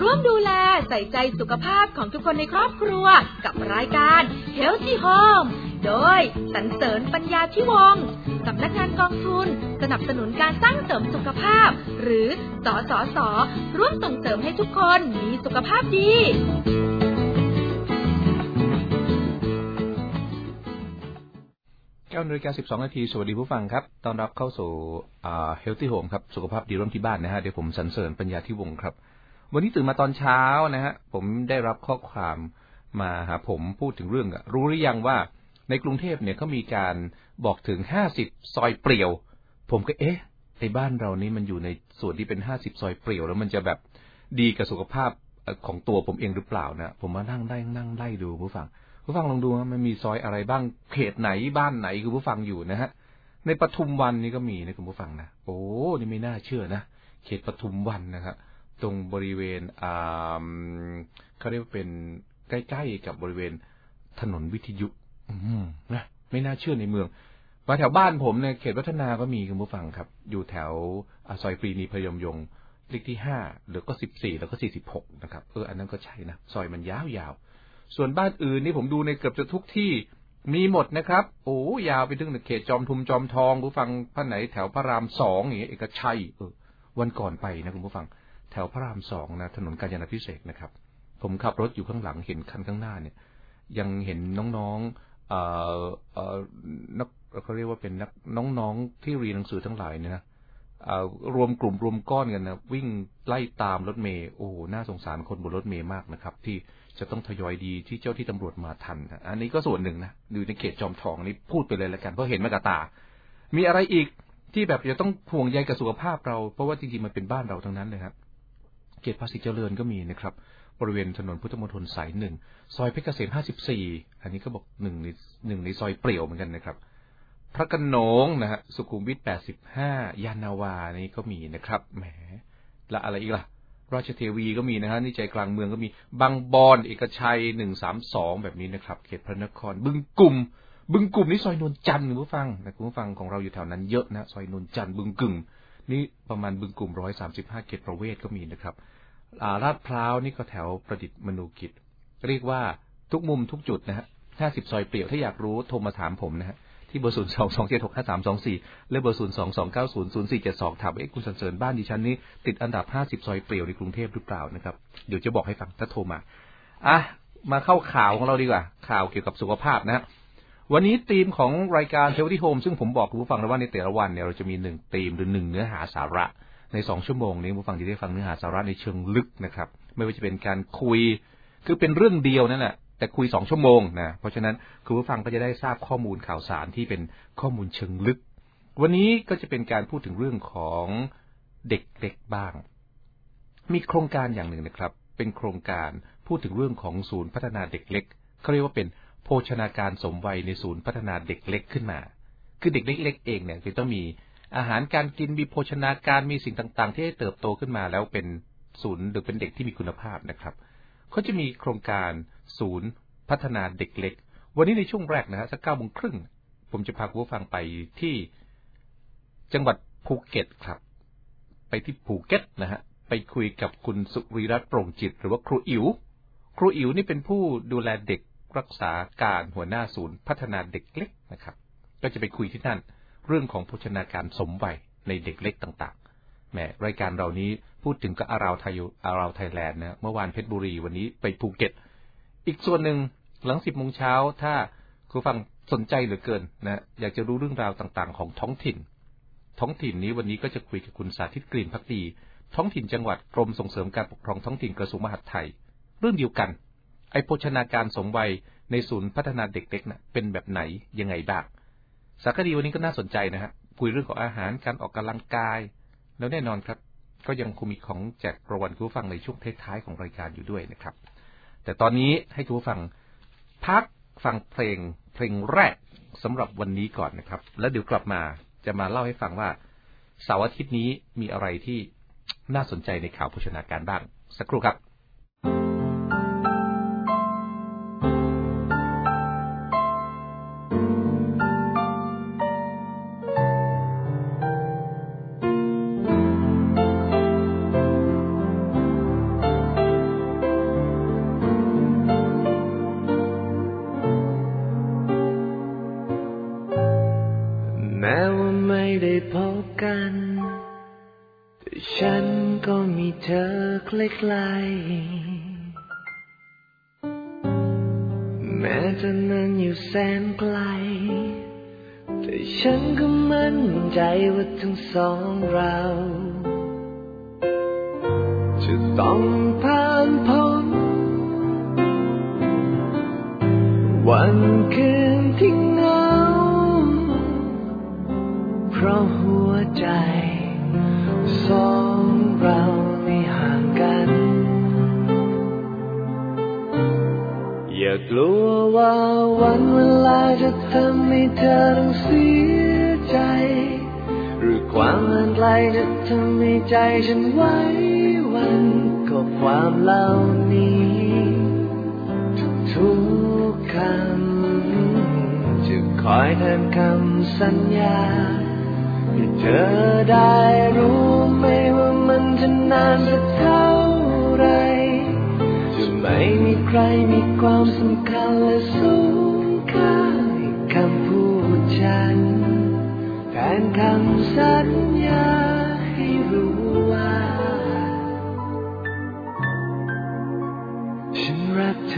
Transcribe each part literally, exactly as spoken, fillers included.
ร่วมดูแลใส่ใจสุขภาพของทุกคนในครอบครัวกับรายการ Healthy Home โดยสรรเสริญปัญญาธิวงศ์สำนักงานกองทุนสนับสนุนการสร้างเสริมสุขภาพหรือสสส.ร่วมส่งเสริมให้ทุกคนมีสุขภาพดีเก้านาฬิกาสิบสองนาทีสวัสดีผู้ฟังครับต้อนรับเข้าสู่อ่า Healthy Home ครับสุขภาพดีร่วมที่บ้านนะฮะเดี๋ยวผมสรรเสริญปัญญาธิวงศ์ครับวันนี้ตื่นมาตอนเช้านะฮะผมได้รับข้อความมาหาผมพูดถึงเรื่องรู้หรือยังว่าในกรุงเทพเนี่ยเขามีการบอกถึงห้าสิบซอยเปลี่ยวผมก็เอ๊ะในบ้านเรานี่มันอยู่ในส่วนที่เป็นห้าสิบซอยเปลี่ยวแล้วมันจะแบบดีกับสุขภาพของตัวผมเองหรือเปล่านะผมมานั่งได้นั่งไล่ดูผู้ฟังผู้ฟังลองดูว่ามันมีซอยอะไรบ้างเขตไหนบ้านไหนคุณผู้ฟังอยู่นะฮะในปทุมวันนี่ก็มีนะคุณผู้ฟังนะโอ้นี่ไม่น่าเชื่อนะเขตปทุมวันนะครับตรงบริเวณอ่าเขาเรียกว่าเป็นใกล้ๆกับบริเวณถนนวิทยุนะไม่น่าเชื่อในเมืองมาแถวบ้านผมเนี่ยเขตวัฒนาก็มีคุณผู้ฟังครับอยู่แถวซอยปรีดีพยมยงค์เลขที่ห้าหรือก็สิบสี่แล้วก็สี่สิบหกนะครับเอออันนั้นก็ใช่นะซอยมันยาวๆส่วนบ้านอื่นนี่ผมดูในเกือบจะทุกที่มีหมดนะครับโอ้ยาวไปถึงเขตจอมทุมจอมทองผู้ฟังท่านไหนแถวพระรามสองอย่างเงี้ยเอกชัยเออวันก่อนไปนะคุณผู้ฟังแถวพระรามสองนะถนนกาญจนาภิเษกนะครับผมขับรถอยู่ข้างหลังเห็นคันข้างหน้าเนี่ยยังเห็นน้องๆเอ่อเอ่อนักเขาเรียกว่าเป็นนักน้องๆที่เรียนหนังสือทั้งหลายเนี่ยนะเอ่อรวมกลุ่มรวมก้อนกันนะวิ่งไล่ตามรถเมล์โอ้น่าสงสารคนบนรถเมล์มากนะครับที่จะต้องทยอยดีที่เจ้าที่ตำรวจมาทันอันนี้ก็ส่วนหนึ่งนะอยู่ในเขตจอมทองนี่พูดไปเลยแล้วกันเพราะเห็นมากับตามีอะไรอีกที่แบบจะต้องห่วงใยกับสุขภาพเราเพราะว่าจริงๆมันเป็นบ้านเราทั้งนั้นเลยครับเขตภาษีเจริญก็มีนะครับบริเวณถนนพุทธมณฑลสายหนึ่งซอยเพชรเกษมห้าสิบสี่อันนี้ก็บอกหนึ่งในหนึ่งในซอยเปลี่ยวเหมือนกันนะครับพระโขนงนะฮะสุขุมวิทแปดสิบห้ายานนาวานี่ก็มีนะครับแหมและอะไรอีกล่ะราชเทวีก็มีนะฮะนี่ใจกลางเมืองก็มีบางบอนเอกชัยหนึ่งสามสองแบบนี้นะครับเขตพระนครบึงกลุ่มบึงกลุ่มนี่ซอยนวลจันทร์คุณผู้ฟังนะคุณผู้ฟังของเราอยู่แถวนั้นเยอะนะซอยนวลจันทร์บึงกึ่งนี่ประมาณบึงกลุ่มหนึ่งร้อยสามสิบห้าเขตประเวศก็มีนะครับอ่าลาดพร้าวนี่ก็แถวประดิษฐ์มนูกิจเรียกว่าทุกมุมทุกจุดนะฮะห้าสิบซอยเปลี่ยวถ้าอยากรู้โทรมาถามผมนะฮะที่เบอร์ศูนย์ สอง สอง เจ็ด หก ห้า สาม สอง สี่และเบอร์ศูนย์ สอง สอง เก้า ศูนย์ ศูนย์ สี่ เจ็ด สองถามว่าเอ๊ะคุณสรรเสริญบ้านดิฉันนี้ติดอันดับห้าสิบซอยเปลี่ยวในกรุงเทพหรือเปล่านะครับเดี๋ยวจะบอกให้ฟังถ้าโทรมาอ่ะมาเข้าข่าวของเราดีกว่าข่าวเกี่ยวกับสุขภาพนะฮะวันนี้ธีมของรายการ Healthy Home ซึ่งผมบอกคุณผู้ฟังแล้วว่าในแต่ละวันเนี่ยเราจะมีหนึ่งธีมหรือหนึ่งเนื้อหาสาระในสองชั่วโมงนี้ผู้ฟังจะได้ฟังเนื้อหาสาระในเชิงลึกนะครับไม่ว่าจะเป็นการคุยคือเป็นเรื่องเดียวนั่นแหละแต่คุยสองชั่วโมงนะเพราะฉะนั้นคุณผู้ฟังก็จะได้ทราบข้อมูลข่าวสารที่เป็นข้อมูลเชิงลึกวันนี้ก็จะเป็นการพูดถึงเรื่องของเด็กเล็กบ้างมีโครงการอย่างหนึ่งนะครับเป็นโครงการพูดถึงเรื่องของศูนย์พัฒนาเด็กเล็กเขาเรียกว่าเป็นโภชนาการสมวัยในศูนย์พัฒนาเด็กเล็กขึ้นมาคือเด็กเล็กๆเองเนี่ยจะต้องมีอาหารการกินมีโภชนาการมีสิ่งต่างๆที่ให้เติบโตขึ้นมาแล้วเป็นศูนย์หรือเป็นเด็กที่มีคุณภาพนะครับเขาจะมีโครงการศูนย์พัฒนาเด็กเล็กวันนี้ในช่วงแรกนะฮะสักเก้าโมงครึ่งผมจะพาคุณผู้ฟังไปที่จังหวัดภูเก็ตครับไปที่ภูเก็ตนะฮะไปคุยกับคุณสุริรัตน์โปร่งจิตหรือว่าครูอิ๋วครูอิ๋วนี่เป็นผู้ดูแลเด็กรักษาการหัวหน้าศูนย์พัฒนาเด็กเล็กนะครับก็จะไปคุยที่นั่นเรื่องของโภชนาการสมวัยในเด็กเล็กต่างๆแหมรายการเรานี้พูดถึงก็อาราวไทยอาราวไทยแลนด์นะเมื่อวานเพชรบุรีวันนี้ไปภูเก็ตอีกส่วนหนึ่งหลังสิบโมงเช้าถ้าคุณฟังสนใจเหลือเกินนะอยากจะรู้เรื่องราวต่างๆของท้องถิ่นท้องถิ่นนี้วันนี้ก็จะคุยกับคุณสาธิตกลิ่นภักดีท้องถิ่นจังหวัดกรมส่งเสริมการปกครองท้องถิ่นกระทรวงมหาดไทยเรื่องเดียวกันไอ้โภชนาการสมวัยในศูนย์พัฒนาเด็กเล็กนะเป็นแบบไหนยังไงบ้างสารคดีวันนี้ก็น่าสนใจนะฮะคุยเรื่องของอาหารการออกกำลังกายแล้วแน่นอนครับก็ยังคงมีของแจกรางวัลคุณผู้ฟังในช่วงท้ายๆของรายการอยู่ด้วยนะครับแต่ตอนนี้ให้คุณผู้ฟังพักฟังเพลงเพลงแรกสำหรับวันนี้ก่อนนะครับแล้วเดี๋ยวกลับมาจะมาเล่าให้ฟังว่าเสาร์อาทิตย์นี้มีอะไรที่น่าสนใจในข่าวโภชนาการบ้างสักครู่ครับเแต่ฉันก็มีเธอใกล้ๆแม้เธอนั้นอยู่แสนไกลแต่ฉันก็มั่นใจว่าทั้งสองเราจะต้องผ่านพ้นวันคืนที่เหงาเพราะหัวใจสองเราไม่ห่างกันอย่ากลัวว่าวันเวลาจะทำให้เธอต้องเสียใจหรือความห่างไกลจะทำให้ใจฉันไว้วันก็ความเหล่านี้ทุกๆคำจะคอยแทนคำสัญญาให้เธอได้รู้ไหมว่ามันจะนานสักเท่าไรจะไม่มีใครมีความสำคัญและสูงค่าให้คำพูดฉันแทนคำสัญญาให้รู้ว่าฉันรักเธ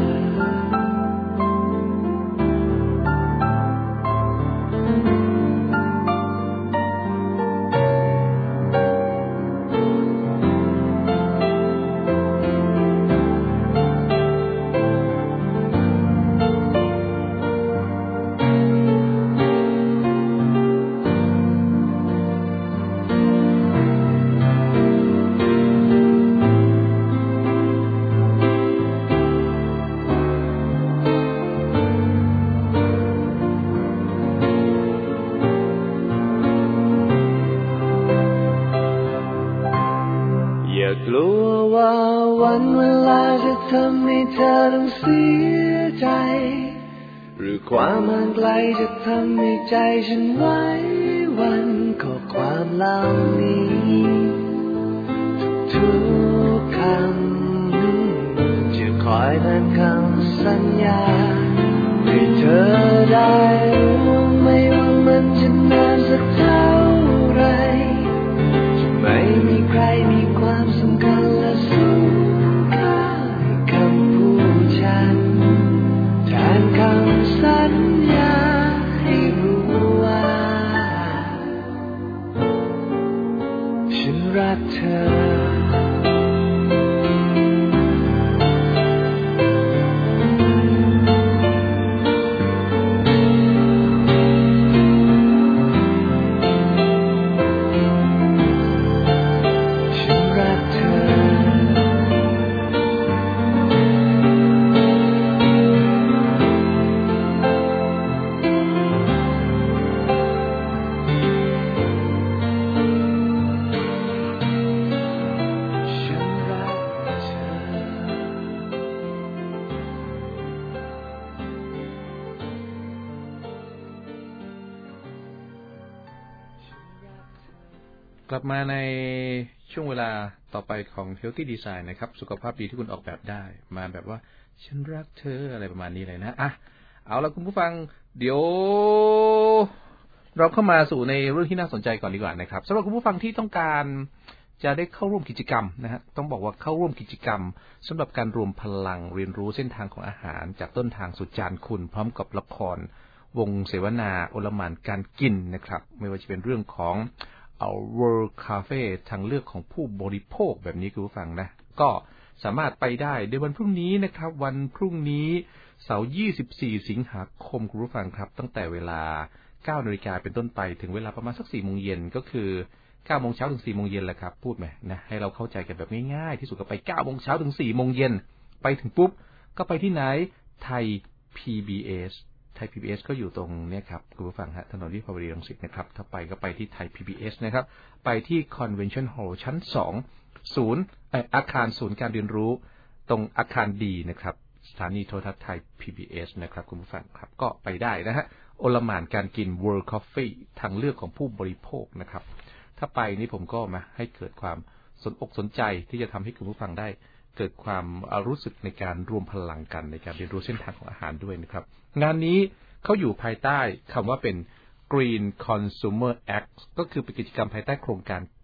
อกลัวว่าวันเวลาจะทำให้เธอต้องเสียใจหรือความห่างไกลจะทำให้ใจฉันไว้วันข้อความเหล่านี้ทุกๆคำจะคอยแทนคำสัญญาให้เธอได้รู้ไหมว่ามันจะนานสักเท่าไรจะไม่มีใครมีความสำคัญและสูงค่าให้คำพูดฉันแทนคำสัญญาให้รู้ว่าฉันรักเธอกลับมาในช่วงเวลาต่อไปของ Healthy Design นะครับสุขภาพดีที่คุณออกแบบได้มาแบบว่าฉันรักเธออะไรประมาณนี้เลยนะอ่ะเอาละคุณผู้ฟังเดี๋ยวเราเข้ามาสู่ในเรื่องที่น่าสนใจก่อนดีกว่านะครับสำหรับคุณผู้ฟังที่ต้องการจะได้เข้าร่วมกิจกรรมนะฮะต้องบอกว่าเข้าร่วมกิจกรรมสำหรับการรวมพลังเรียนรู้เส้นทางของอาหารจากต้นทางสุดจานคุณพร้อมกับละครวงเสวนาโอลหม่านการกินนะครับไม่ว่าจะเป็นเรื่องของเอา World Cafe ทางเลือกของผู้บริโภคแบบนี้คุณผู้ฟังนะก็สามารถไปได้ในวันพรุ่งนี้นะครับวันพรุ่งนี้เสาร์ยี่สิบสี่สิงหาคมคุณผู้ฟังครับตั้งแต่เวลา เก้านาฬิกา เป็นต้นไปถึงเวลาประมาณสัก สี่โมงเย็นก็คือ เก้าโมงเช้าถึง สี่โมงเย็นแหละครับพูดไหมนะให้เราเข้าใจกันแบบง่ายๆที่สุดก็ไป เก้าโมงเช้าถึง สี่โมงเย็นไปถึงปุ๊บก็ไปที่ไหนไทย พี บี เอสไทย พี บี เอส ก็อยู่ตรงนี้ครับคุณผู้ฟังฮะถนนวิภาวดีรังสิตนะครับถ้าไปก็ไปที่ไทย พี บี เอส นะครับไปที่ Convention Hall ชั้นสองศูนย์อาคารศูนย์การเรียนรู้ตรงอาคารดีนะครับสถานีโทรทัศน์ไทย พี บี เอส นะครับคุณผู้ฟังครับก็ไปได้นะฮะโอลหม่านการกิน World Coffee ทางเลือกของผู้บริโภคนะครับถ้าไปนี่ผมก็มาให้เกิดความสนอกสนใจที่จะทำให้คุณผู้ฟังได้เกิดความรู้สึกในการรวมพลังกันในการเรียนรู้เส้นทางของอาหารด้วยนะครับงานนี้เขาอยู่ภายใต้คำว่าเป็น Green Consumer Act ก็คือเป็นกิจกรรมภายใต้โครงการ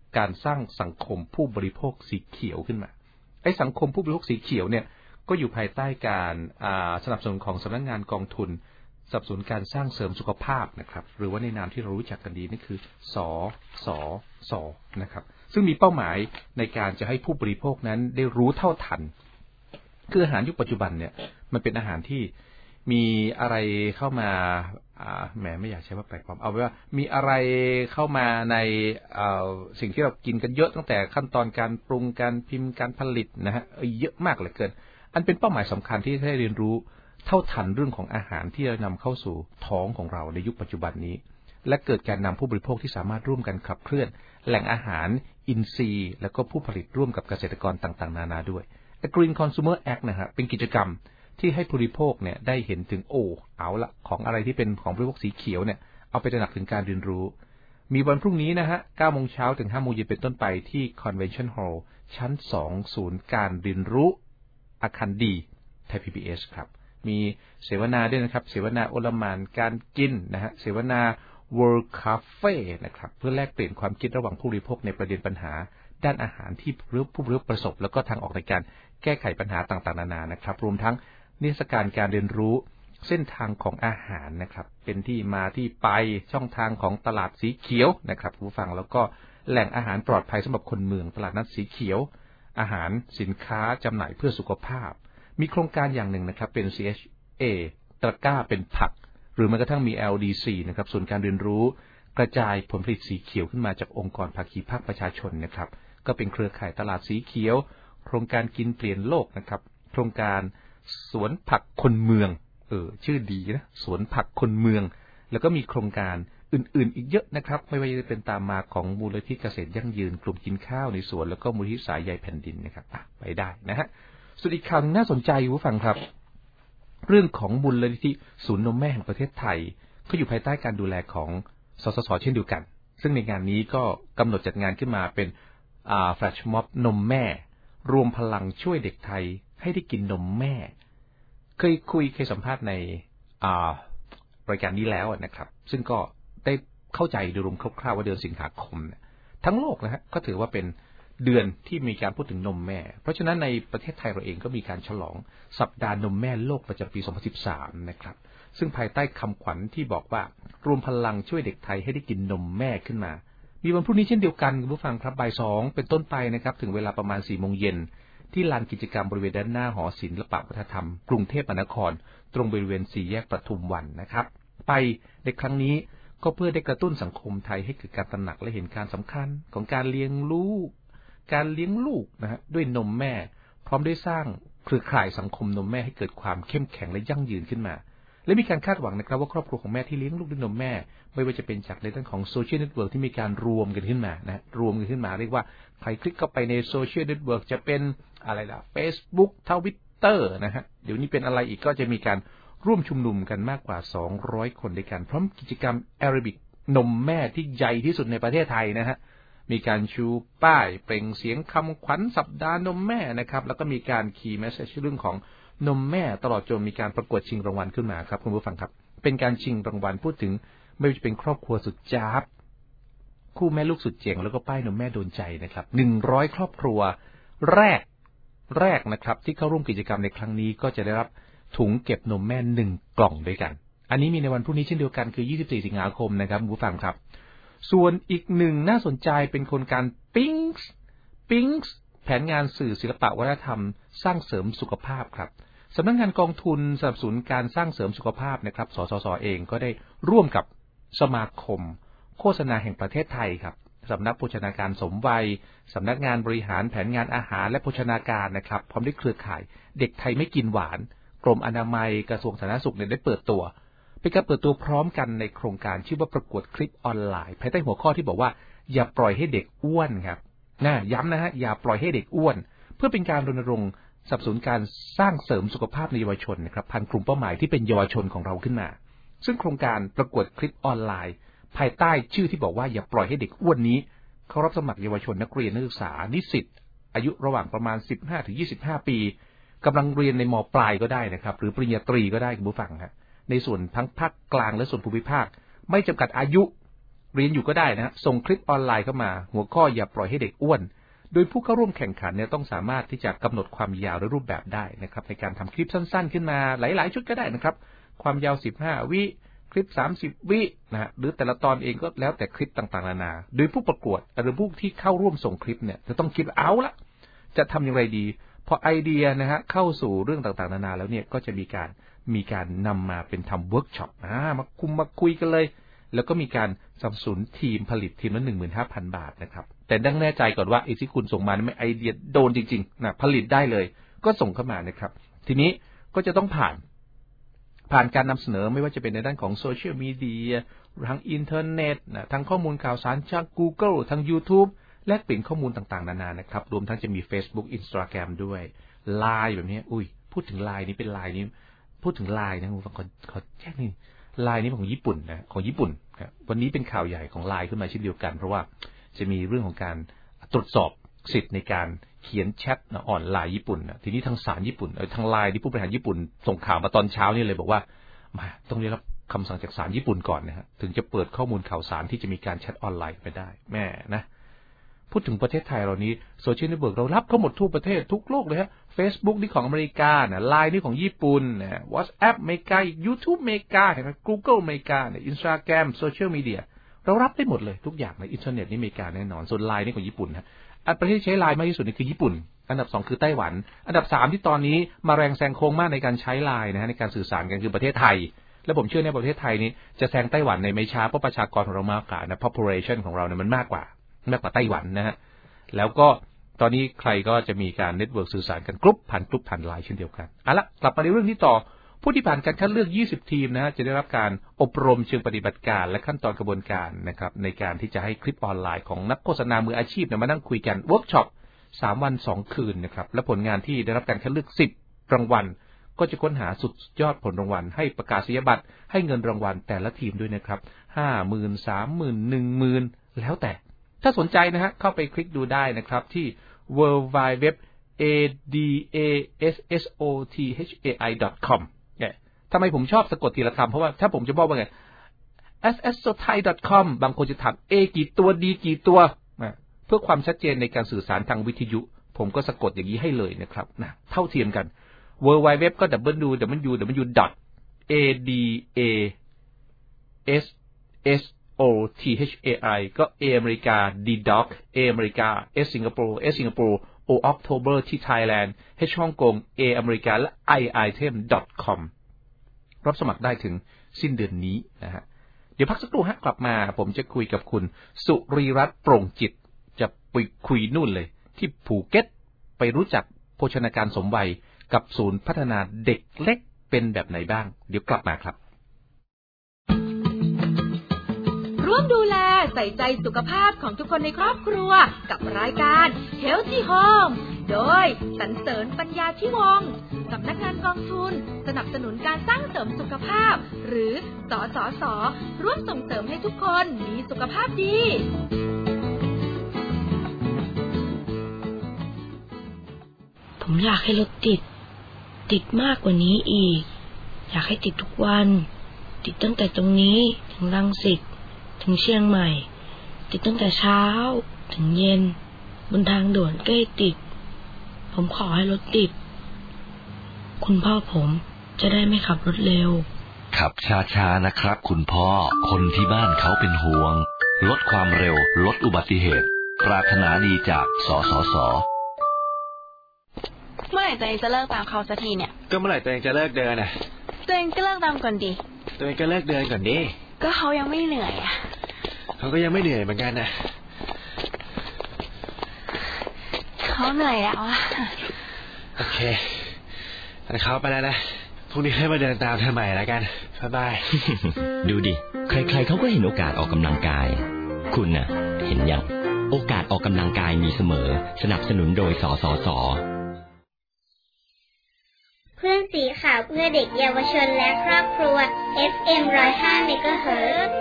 การสร้างสังคมผู้บริโภคสีเขียวขึ้นมาไอ้สังคมผู้บริโภคสีเขียวเนี่ยก็อยู่ภายใต้การสนับสนุนของสำนักงานกองทุนสนับสนุนการสร้างเสริมสุขภาพนะครับหรือว่าในนามที่เรารู้จักกันดีนั่นคือสสสนะครับซึ่งมีเป้าหมายในการจะให้ผู้บริโภคนั้นได้รู้เท่าทันคืออาหารยุคปัจจุบันเนี่ยมันเป็นอาหารที่มีอะไรเข้ามาแหมไม่อยากใช้ว่าแปลกปลอมเอาไว้ว่ามีอะไรเข้ามาในสิ่งที่เรากินกันเยอะตั้งแต่ขั้นตอนการปรุงการพิมพ์การผลิตนะฮะเยอะมากเหลือเกินอันเป็นเป้าหมายสำคัญที่ได้เรียนรู้เท่าทันเรื่องของอาหารที่จะนำเข้าสู่ท้องของเราในยุคปัจจุบันนี้และเกิดการนำผู้บริโภคที่สามารถร่วมกันขับเคลื่อนแหล่งอาหารอินทรีย์และก็ผู้ผลิตร่วมกับเกษตรกรต่างๆนานาด้วย Green Consumer Act นะฮะเป็นกิจกรรมที่ให้ผู้บริโภคเนี่ยได้เห็นถึงโอ้เอาละของอะไรที่เป็นของบริโภคสีเขียวเนี่ยเอาไปตระหนักถึงการเรียนรู้มีวันพรุ่งนี้นะฮะ เก้าโมงเช้าถึง ห้าโมงเย็นเป็นต้นไปที่ Convention Hall ชั้นสองศูนย์การเรียนรู้อาคารดีไทย พี บี เอส ครับมีเสวนาด้วยนะครับเสวนาโอลหม่านการกินนะฮะเสวนา World Cafe นะครับเพื่อแลกเปลี่ยนความคิดระหว่างผู้บริโภคในประเด็นปัญหาด้านอาหารที่ผู้บริโภคประสบแล้วก็ทางออกในการแก้ไขปัญหาต่างๆนานานะครับรวมทั้งนิทรรศการการเรียนรู้เส้นทางของอาหารนะครับเป็นที่มาที่ไปช่องทางของตลาดสีเขียวนะครับผู้ฟังแล้วก็แหล่งอาหารปลอดภัยสำหรับคนเมืองตลาดนัดสีเขียวอาหารสินค้าจำหน่ายเพื่อสุขภาพมีโครงการอย่างหนึ่งนะครับเป็น ซี เอช เอ ตะกร้าเป็นผักหรือแม้กระทั่งมี แอล ดี ซี นะครับส่วนการเรียนรู้กระจายผลผลิตสีเขียวขึ้นมาจากองค์กรภาคีภาคประชาชนนะครับก็เป็นเครือข่ายตลาดสีเขียวโครงการกินเปลี่ยนโลกนะครับโครงการสวนผักคนเมืองเออชื่อดีนะสวนผักคนเมืองแล้วก็มีโครงการอื่นๆอีกเยอะนะครับไม่ว่าจะเป็นตามมาของมูลนิธิเกษตรยั่งยืนกลุ่มกินข้าวในสวนแล้วก็มูลนิธิสายใยแผ่นดินนะครับไปได้นะฮะส่วนอีกข่าวนึงน่าสนใจผู้ฟังครับเรื่องของมูลนิธิศูนย์นมแม่แห่งประเทศไทยก็อยู่ภายใต้การดูแลของสสสเช่นเดียวกันซึ่งในงานนี้ก็กำหนดจัดงานขึ้นมาเป็นอ่าแฟลชม็อบนมแม่รวมพลังช่วยเด็กไทยให้ได้กินนมแม่เคยคุยเคยสัมภาษณ์ในอ่ารายการนี้แล้วนะครับซึ่งก็ได้เข้าใจโดยรวมคร่าวๆว่าเดือนสิงหาคมเนี่ยทั้งโลกนะฮะก็ถือว่าเป็นเดือนที่มีการพูดถึงนมแม่เพราะฉะนั้นในประเทศไทยเราเองก็มีการฉลองสัปดาห์นมแม่โลกประจำปีสองพันสิบสามนะครับซึ่งภายใต้คำขวัญที่บอกว่ารวมพลังช่วยเด็กไทยให้ได้กินนมแม่ขึ้นมามีวันพรุ่งนี้เช่นเดียวกันคุณผู้ฟังครับบ่ายสองเป็นต้นไปนะครับถึงเวลาประมาณสี่โมงเย็นที่ลานกิจกรรมบริเวณด้านหน้าหอศิลปวัฒนธรรมกรุงเทพมหานครตรงบริเวณสี่แยกปทุมวันนะครับไปในครั้งนี้ก็เพื่อได้กระตุ้นสังคมไทยให้เกิดการตระหนักและเห็นการสำคัญของการเลี้ยงลูกการเลี้ยงลูกนะฮะด้วยนมแม่พร้อมได้สร้างเครือข่ายสังคมนมแม่ให้เกิดความเข้มแข็งและยั่งยืนขึ้นมาและมีการคาดหวังนะครับว่าครอบครัวของแม่ที่เลี้ยงลูกด้วยนมแม่ไม่ว่าจะเป็นจากในเรื่องของโซเชียลเน็ตเวิร์กที่มีการรวมกันขึ้นมานะรวมกันขึ้นมาเรียกว่าใครคลิกเข้าไปในโซเชียลเน็ตเวิร์กจะเป็นอะไรล่ะ Facebook Twitter นะฮะเดี๋ยวนี้เป็นอะไรอีกก็จะมีการร่วมชุมนุมกันมากกว่าสองร้อยคนด้วยกันพร้อมกิจกรรมแอโรบิกนมแม่ที่ใหญ่ที่สุดในประเทศไทยนะฮะมีการชูป้ายเปล่งเสียงคำขวัญสัปดาห์นมแม่นะครับแล้วก็มีการคีย์แมสเสจเรื่องของนมแม่ตลอดจนมีการประกวดชิงรางวัลขึ้นมาครับคุณผู้ฟังครับเป็นการชิงรางวัลพูดถึงไม่ว่าจะเป็นครอบครัวสุดจ๊าบคู่แม่ลูกสุดเจ๋งแล้วก็ป้ายนมแม่โดนใจนะครับหนึ่งร้อยครอบครัวแรกแรกนะครับที่เข้าร่วมกิจกรรมในครั้งนี้ก็จะได้รับถุงเก็บนมแม่หนึ่งกล่องด้วยกันอันนี้มีในวันพรุ่งนี้เช่นเดียวกันคือยี่สิบสี่สิงหาคมนะครับคุณผู้ฟังครับส่วนอีกหนึ่งน่าสนใจเป็นโครงการปิ๊งส์ปิ๊งส์แผนงานสื่อศิลปะวัฒนธรรมสร้างเสริมสุขภาพครับสำนักงานกองทุนสนับสนุนการสร้างเสริมสุขภาพนะครับสสสเองก็ได้ร่วมกับสมาคมโฆษณาแห่งประเทศไทยครับสำนักโภชนาการสมวัยสำนักงานบริหารแผนงานอาหารและโภชนาการนะครับพร้อมด้วยเครือข่ายเด็กไทยไม่กินหวานกรมอนามัยกระทรวงสาธารณสุขเนี่ยได้เปิดตัวเป็นการเปิดตัวพร้อมกันในโครงการชื่อว่าประกวดคลิปออนไลน์ภายใต้หัวข้อที่บอกว่าอย่าปล่อยให้เด็กอ้วนครับนะย้ำนะฮะอย่าปล่อยให้เด็กอ้วนเพื่อเป็นการรณรงค์สนับสนุนการสร้างเสริมสุขภาพในเยาวชนนะครับผ่านกลุ่มเป้าหมายที่เป็นเยาวชนของเราขึ้นมาซึ่งโครงการประกวดคลิปออนไลน์ภายใต้ชื่อที่บอกว่าอย่าปล่อยให้เด็กอ้วนนี้เขารับสมัครเยาวชนนักเรียนนักศึกษานิสิตอายุระหว่างประมาณ สิบห้าถึงยี่สิบห้า ปีกำลังเรียนในม.ปลายก็ได้นะครับหรือปริญญาตรีก็ได้คุณผู้ฟังฮะในส่วนทั้งภาคกลางและส่วนภูมิภาคไม่จำกัดอายุเรียนอยู่ก็ได้นะส่งคลิปออนไลน์เข้ามาหัวข้ออย่าปล่อยให้เด็กอ้วนโดยผู้เข้าร่วมแข่งขันเนี่ยต้องสามารถที่จะกำหนดความยาวและรูปแบบได้นะครับในการทำคลิปสั้นๆขึ้นมาหลายๆชุดก็ได้นะครับความยาวสิบห้าวิคลิปสามสิบวินะฮะหรือแต่ละตอนเองก็แล้วแต่คลิปต่างๆนานาโดยผู้ประกวดหรือผู้ที่เข้าร่วมส่งคลิปเนี่ยจะต้องคิดเอาละจะทำอย่างไรดีพอไอเดียนะฮะเข้าสู่เรื่องต่างๆนานาแล้วเนี่ยก็จะมีการมีการนำมาเป็นทำเวิร์กช็อปมาคุมมาคุยกันเลยแล้วก็มีการสนับสนุนทีมผลิตทีมละ หนึ่งหมื่นห้าพัน บาทนะครับแต่ต้องแน่ใจก่อนว่าไอ้ที่คุณส่งมาไม่ไอเดียโดนจริงๆนะผลิตได้เลยก็ส่งเข้ามานะครับทีนี้ก็จะต้องผ่านผ่านการนำเสนอไม่ว่าจะเป็นในด้านของโซเชียลมีเดียทางอินเทอร์เน็ตนะทางข้อมูลข่าวสารจาก Google ทาง YouTube แลกเปลี่ยนข้อมูลต่างๆนานานะครับรวมทั้งจะมี Facebook Instagram ด้วย ไลน์ แบบนี้อุ้ยพูดถึง ไลน์ นี้เป็น ไลน์ นี้พูดถึง ไลน์ นะผมขอขอแจ้งนิด ไลน์ นี้ของญี่ปุ่นนะของญี่ปุ่นครับวันนี้เป็นข่าวใหญ่ของ ไลน์ ขึ้นมาเช่นเดียวกันเพราะว่าจะมีเรื่องของการตรวจสอบสิทธิ์ในการเขียนแชทออนไลน์ญี่ปุ่นนะทีนี้ทางศาลญี่ปุ่นทาง ไลน์ ที่ผู้บริหารญี่ปุ่นส่งข่าวมาตอนเช้านี่เลยบอกว่ามาต้องได้รับคำสั่งจากศาลญี่ปุ่นก่อนนะฮะถึงจะเปิดข้อมูลข่าวสารที่จะมีการแชทออนไลน์ไปได้แม่นะพูดถึงประเทศไทยเรานี้โซเชียลเน็ตเวิร์กเรารับเข้าหมดทั่วประเทศทุกโลกเลยฮะ Facebook นี่ของอเมริกานะ ไลน์ นี่ของญี่ปุ่นนะ WhatsApp อเมริกา YouTube อเมริกาเห็นมั้ย Google อเมริกาเนี่ย Instagram โซเชียลมีเดียเรารับได้หมดเลยทุกอย่างในอินเทอร์เน็ตนี่อเมริกาแน่นอนส่วน ไลน์ นี่ของญี่ปุ่นฮะอันประเทศที่ใช้ ไลน์ มากที่สุดนี่คือญี่ปุ่นอันดับสองคือไต้หวันอันดับสามที่ตอนนี้มาแรงแซงโค้งมากในการใช้ ไลน์ นะฮะในการสื่อสารกันคือประเทศไทยและผมเชื่อในประเทศไทยนี้จะแซงไต้หวันในไม่ช้าเพราะประชากรของเรามากกว่านะ population ของเราเนี่ยมันมากกว่ามากกว่าไต้หวันนะฮะแล้วก็ตอนนี้ใครก็จะมีการเน็ตเวิร์กสื่อสารกันกรุ๊ปผ่านกรุ๊ปผ่าน ไลน์ เช่นเดียวกันเอาละกลับมาในเรื่องนี้ต่อผู้ที่ผ่านการคัดเลือกยี่สิบทีมนะฮะจะได้รับการอบรมเชิงปฏิบัติการและขั้นตอนกระบวนการนะครับในการที่จะให้คลิปออนไลน์ของนักโฆษณามืออาชีพเนี่ยมานั่งคุยกันเวิร์กช็อปสามวันสองคืนนะครับและผลงานที่ได้รับการคัดเลือกสิบรางวัลก็จะค้นหาสุดยอดผลรางวัลให้ประกาศนียบัตรให้เงินรางวัลแต่ละทีมด้วยนะครับ ห้าหมื่น สามหมื่น หนึ่งหมื่น แล้วแต่ถ้าสนใจนะฮะเข้าไปคลิกดูได้นะครับที่ ดับเบิลยู ดับเบิลยู ดับเบิลยู ดอท คอม เนี่ยทำไมผมชอบสะกดทีละคำเพราะว่าถ้าผมจะบอกว่าไง เอส เอส โซ ไทย ดอท คอม บางคนจะถาม A กี่ตัว D กี่ตัวเพื่อความชัดเจนในการสื่อสารทางวิทยุผมก็สะกดอย่างนี้ให้เลยนะครับนะเท่าเทียมกัน ดับเบิลยู ดับเบิลยู ดับเบิลยู ก็ ดับเบิลยู ดับเบิลยู ดับเบิลยู ดอท เอ ดี เอ เอส เอส โอ ที เอช เอ ไอ ก็ A อเมริกา D dog A อเมริกา S สิงคโปร์ S สิงคโปร์ O October ที่ Thailand H ฮ่องกง A อเมริกาและ ไอ ไอเทม ดอท คอม รับสมัครได้ถึงสิ้นเดือนนี้นะฮะเดี๋ยวพักสักครู่ฮะกลับมาผมจะคุยกับคุณสุรีรัตน์โปร่งจิตจะไปคุยนู่นเลยที่ภูเก็ตไปรู้จักโภชนาการสมวัยกับศูนย์พัฒนาเด็กเล็กเป็นแบบไหนบ้างเดี๋ยวกลับมาครับร่วมดูแลใส่ใจสุขภาพของทุกคนในครอบครัวกับรายการ Healthy Home โดยสรรเสริญปัญญาธิวงศ์สำนักงานกองทุนสนับสนุนการสร้างเสริมสุขภาพหรือสสส.ร่วมส่งเสริมให้ทุกคนมีสุขภาพดีผมอยากให้รถติดติดมากกว่านี้อีกอยากให้ติดทุกวันติดตั้งแต่ตรงนี้ถึงรังสิตถึงเชียงใหม่ติดตั้งแต่เช้าถึงเย็นบนทางด่วนใกล้ติดผมขอให้รถติดคุณพ่อผมจะได้ไม่ขับรถเร็วขับช้าๆนะครับคุณพ่อคนที่บ้านเขาเป็นห่วงลดความเร็วลดอุบัติเหตุปรารถนาดีจากสสส. เมื่อไหร่ตัวเองจะเลิกตามเขาสักทีเนี่ยก็เมื่อไหร่ตัวเองจะเลิกเดินอ่ะตัวเองก็เลิกตามก่อนดิตัวเองก็เลิกเดินก่อนดิก็เขายังไม่เหนื่อยอ่ะเขาก็ยังไม่เหนื่อยเหมือนกันนะเขาเหนื่อยแล้วอ่ะโอเคงั้นเขาไปแล้วนะพรุ่งนี้ให้มาเดินตามเธอใหม่แล้วกันบ๊ายบายดูดิใครๆเขาก็เห็นโอกาสออกกำลังกายคุณน่ะเห็นยังโอกาสออกกำลังกายมีเสมอสนับสนุนโดยสสส. เพื่อนสีขาวเพื่อเด็กเยาวชนและครอบครัว เอฟ เอ็ม หนึ่งศูนย์ห้า เมกะเฮิรตซ์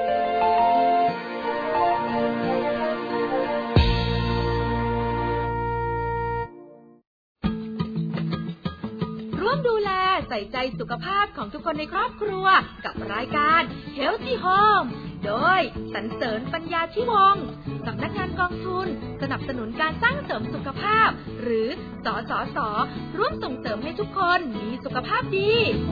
ร่วมดูแลใส่ใจสุขภาพของทุกคนในครอบครัวกับรายการ Healthy Home โดยสรรเสริญปัญญาชิวงศ์สำนักงานกองทุนสนับสนุนการสร้างเสริมสุขภาพหรือสสส.ร่วมส่งเสริมให้ทุกคนมีสุขภาพดี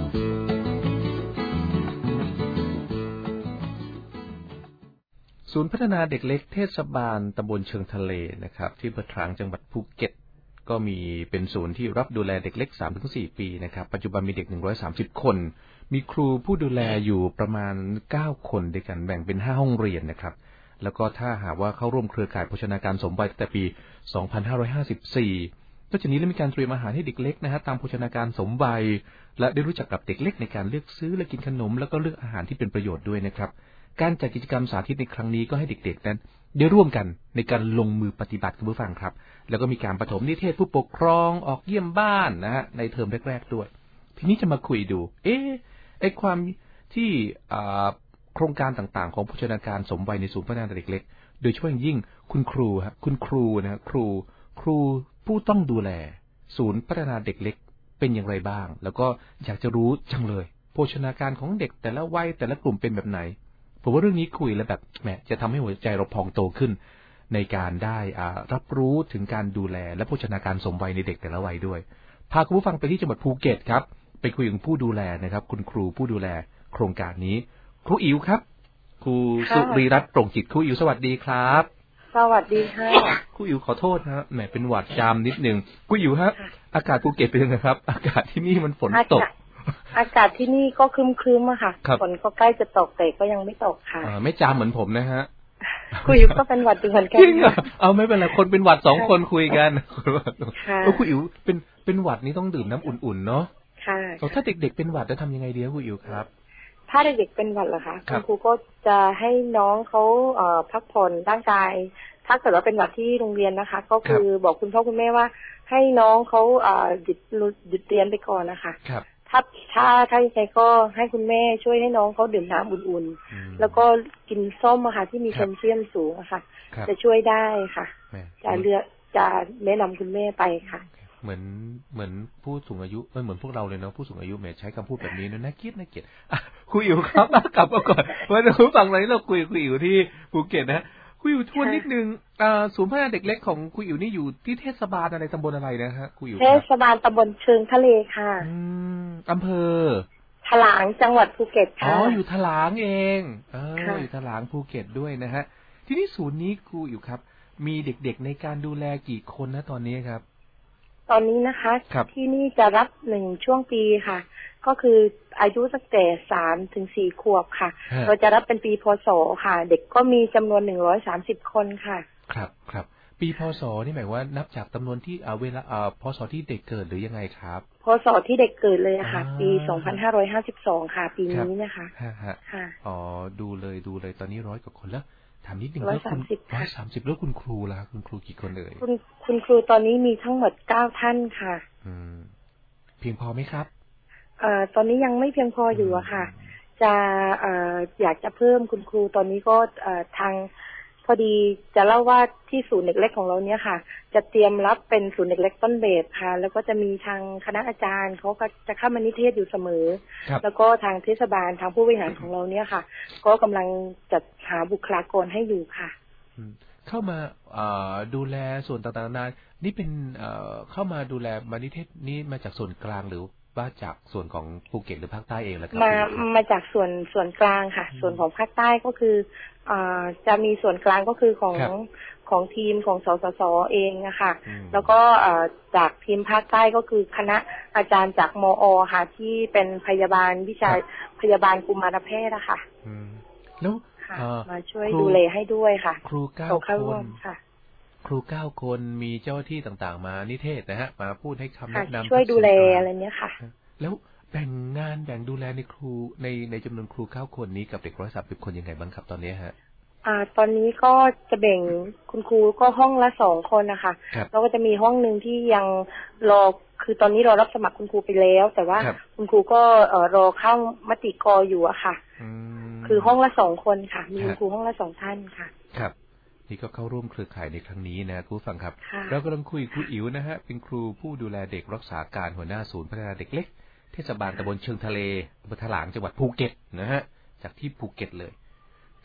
ศูนย์พัฒนาเด็กเล็กเทศบาลตำบลเชิงทะเลนะครับที่อำเภอตรังจังหวัดภูเก็ตก็มีเป็นศูนย์ที่รับดูแลเด็กเล็ก สามถึงสี่ ปีนะครับปัจจุบันมีเด็กหนึ่งร้อยสามสิบคนมีครูผู้ดูแลอยู่ประมาณเก้าคนด้วยกันแบ่งเป็นห้าห้องเรียนนะครับแล้วก็ถ้าหากว่าเข้าร่วมเครือข่ายโภชนาการสมวัยตั้งแต่ปีสองพันห้าร้อยห้าสิบสี่นอกจากนี้ได้มีการเตรียมอาหารให้เด็กเล็กนะฮะตามโภชนาการสมวัยและได้รู้จักกับเด็กเล็กในการเลือกซื้อและกินขนมแล้วก็เลือกอาหารที่เป็นประโยชน์ด้วยนะครับการจัดกิจกรรมสาธิตในครั้งนี้ก็ให้เด็กๆนั้นได้ร่วมกันในการลงมือปฏิบัติคุณผู้ฟังครับแล้วก็มีการปฐมนิเทศผู้ปกครองออกเยี่ยมบ้านนะฮะในเทอมแรกๆด้วยทีนี้จะมาคุยดูเอ๊ะไอ้ความที่โครงการต่างๆของโภชนาการสมวัยในศูนย์พัฒนาเด็กเล็กโดยเฉพาะอย่างยิ่งคุณครูฮะคุณครูนะครูครูผู้ต้องดูแลศูนย์พัฒนาเด็กเล็กเป็นอย่างไรบ้างแล้วก็อยากจะรู้จังเลยโภชนาการของเด็กแต่ละวัยแต่ละกลุ่มเป็นแบบไหนผมว่าเรื่องนี้คุยแล้วแบบแหมจะทำให้หัวใจเราพองโตขึ้นในการได้รับรู้ถึงการดูแลและโภชนาการสมวัยในเด็กแต่ละวัยด้วยพาคุณผู้ฟังไปที่จังหวัดภูเก็ตครับไปคุยกับผู้ดูแลนะครับคุณครูผู้ดูแลโครงการนี้ครูอิ๋วครับครูสุรีรัตน์โปร่งจิตครูอิ๋วสวัสดีครับสวัสดีค่ะครูอิ๋วขอโทษนะแหมเป็นหวัดจามนิดนึงครูอิ๋วครับอากาศภูเก็ตเป็นยังไงครับอากาศที่นี่มันฝนตกอากาศที่นี่ก็ครึ้มๆอะค่ะฝนก็ใกล้จะตกแต่ก็ยังไม่ตกค่ะไม่จามเหมือนผมนะฮะคุยก็เป็นหวัดเหมือนกันเอาไม่เป็นไรคนเป็นหวัดสองคนคุยกันค่ะคุยอิ๋วเป็นเป็นหวัดนี่ต้องดื่มน้ำอุ่นๆเนาะค่ะถ้าเด็กๆเป็นหวัดจะทำยังไงดีคุยอิ๋วครับถ้าเด็กๆเป็นหวัดเหรอคะคุณครูก็จะให้น้องเขาเอ่อพักผ่อนร่างกายถ้าเกิดว่าเป็นหวัดที่โรงเรียนนะคะก็คือบอกคุณพ่อคุณแม่ว่าให้น้องเขาเอ่อหยุดหยุดเรียนไปก่อนนะคะถ้าถ้าถ้าใครก็ให้คุณแม่ช่วยให้น้องเขาดื่มน้ำอุ่นๆแล้วก็กินส้มอะค่ะที่มีแคลเซียมสูงอะค่ะจะช่วยได้ค่ะจะเลือกจะแนะนำคุณแม่ไปค่ะเหมือนเหมือนผู้สูงอายุเหมือนพวกเราเลยเนาะผู้สูงอายุแม่ใช้คำพูดแบบนี้นะน่าเกลียดน่าเกลียดคุยอยู่ครับกลับมาก่อนวันนี้ฟังอะไรเราคุยคุยอยู่ที่ภูเก็ตนะคุยอยู่ทวนนิดนึงศูนย์พัฒนาเด็กเล็กของคุยอยู่นี่อยู่ที่เทศบาลอะไรตำบลอะไรนะฮะคุยอยู่เทศบาลตำบลเชิงทะเลค่ะอืมอำเภอถลางจังหวัดภูเก็ตค่ะอ๋ออยู่ถลางเองเอออยู่ถลางภูเก็ตด้วยนะฮะที่นี่ศูนย์นี้ครูอยู่ครับมีเด็กๆในการดูแลกี่คนนะตอนนี้ครับตอนนี้นะคะที่นี่จะรับหนึ่งช่วงปีค่ะก็คืออายุตั้งแต่สามถึงสี่ขวบค่ะเราจะรับเป็นปีพศค่ะเด็กก็มีจำนวนหนึ่งร้อยสามสิบคนค่ะครับครับปีพศนี่หมายว่านับจากจำนวนที่เวลาพศที่เด็กเกิดหรือยังไงครับพศที่เด็กเกิดเลยค่ะปีสองพันห้าร้อยห้าสิบสองค่ะปีนี้นะคะค่ะอ๋อดูเลยดูเลยตอนนี้ร้อยกว่าคนแล้วถามนิดนึงแล้วคุณร้อยสามสิบแล้วคุณครูล่ะคุณครูกี่คนเอ่ยคุณคุณครูตอนนี้มีทั้งหมดเก้าท่านค่ะอืมเพียงพอไหมครับเอ่อตอนนี้ยังไม่เพียงพออยู่อะค่ะจะเอ่ออยากจะเพิ่มคุณครูตอนนี้ก็เอ่อทางพอดีจะเล่าว่าที่ศูนย์เด็กเล็กของเราเนี้ยค่ะจะเตรียมรับเป็นศูนย์เด็กเล็กต้นแบบค่ะแล้วก็จะมีทางคณะอาจารย์เขาก็จะเข้ามานิเทศอยู่เสมอแล้วก็ทางเทศบาลทางผู้บริหารของเราเนี้ยค่ะก็กำลังจัดหาบุคลากรให้อยู่ค่ะเข้ามาดูแลส่วนต่างๆนานี่เป็นเข้ามาดูแลมานิเทศนี้มาจากส่วนกลางหรือว่าจากส่วนของภูเก็ตหรือภาคใต้เองล่ะครับมามาจากส่วนส่วนกลางค่ะส่วนของภาคใต้ก็คือจะมีส่วนกลางก็คือของของทีมของสสสเองนะคะแล้วก็จากทีมภาคใต้ก็คือคณะอาจารย์จากมอค่ะที่เป็นพยาบาลวิชาพยาบาลกุมารแพทย์นะคะแล้วมาช่วยดูแลให้ด้วยค่ะครูเก้าคนครูเก้าคนมีเจ้าที่ต่างๆมานิเทศนะฮะมาพูดให้คำแนะนำช่วยดูแลอะไรเนี้ยค่ะแล้วแบ่งงานแบ่งดูแลในครูในในจำนวนครูเก้าคนนี้กับเด็กร้อยสามสิบคนยังไงบ้างครับตอนนี้ฮะอ่าตอนนี้ก็จะแบ่งคุณครูก็ห้องละสองคนนะคะแล้วก็จะมีห้องนึงที่ยังรอคือตอนนี้เรารับสมัครคุณครูไปแล้วแต่ว่าคุณครูก็เอ่อรอเข้ามติกอยู่อะค่ะคือห้องละสองคนค่ะมีคุณครูห้องละสองท่านค่ะครับนี่ก็เข้าร่วมเครือข่ายในครั้งนี้นะครูฟังครับเรากำลังคุยครูอิ๋วนะฮะเป็นครูผู้ดูแลเด็กรักษาการหัวหน้าศูนย์พัฒนาเด็กเล็กเทศบาลตำบลเชิงทะเลอำเภอถลางจังหวัดภูเก็ตนะฮะจากที่ภูเก็ตเลย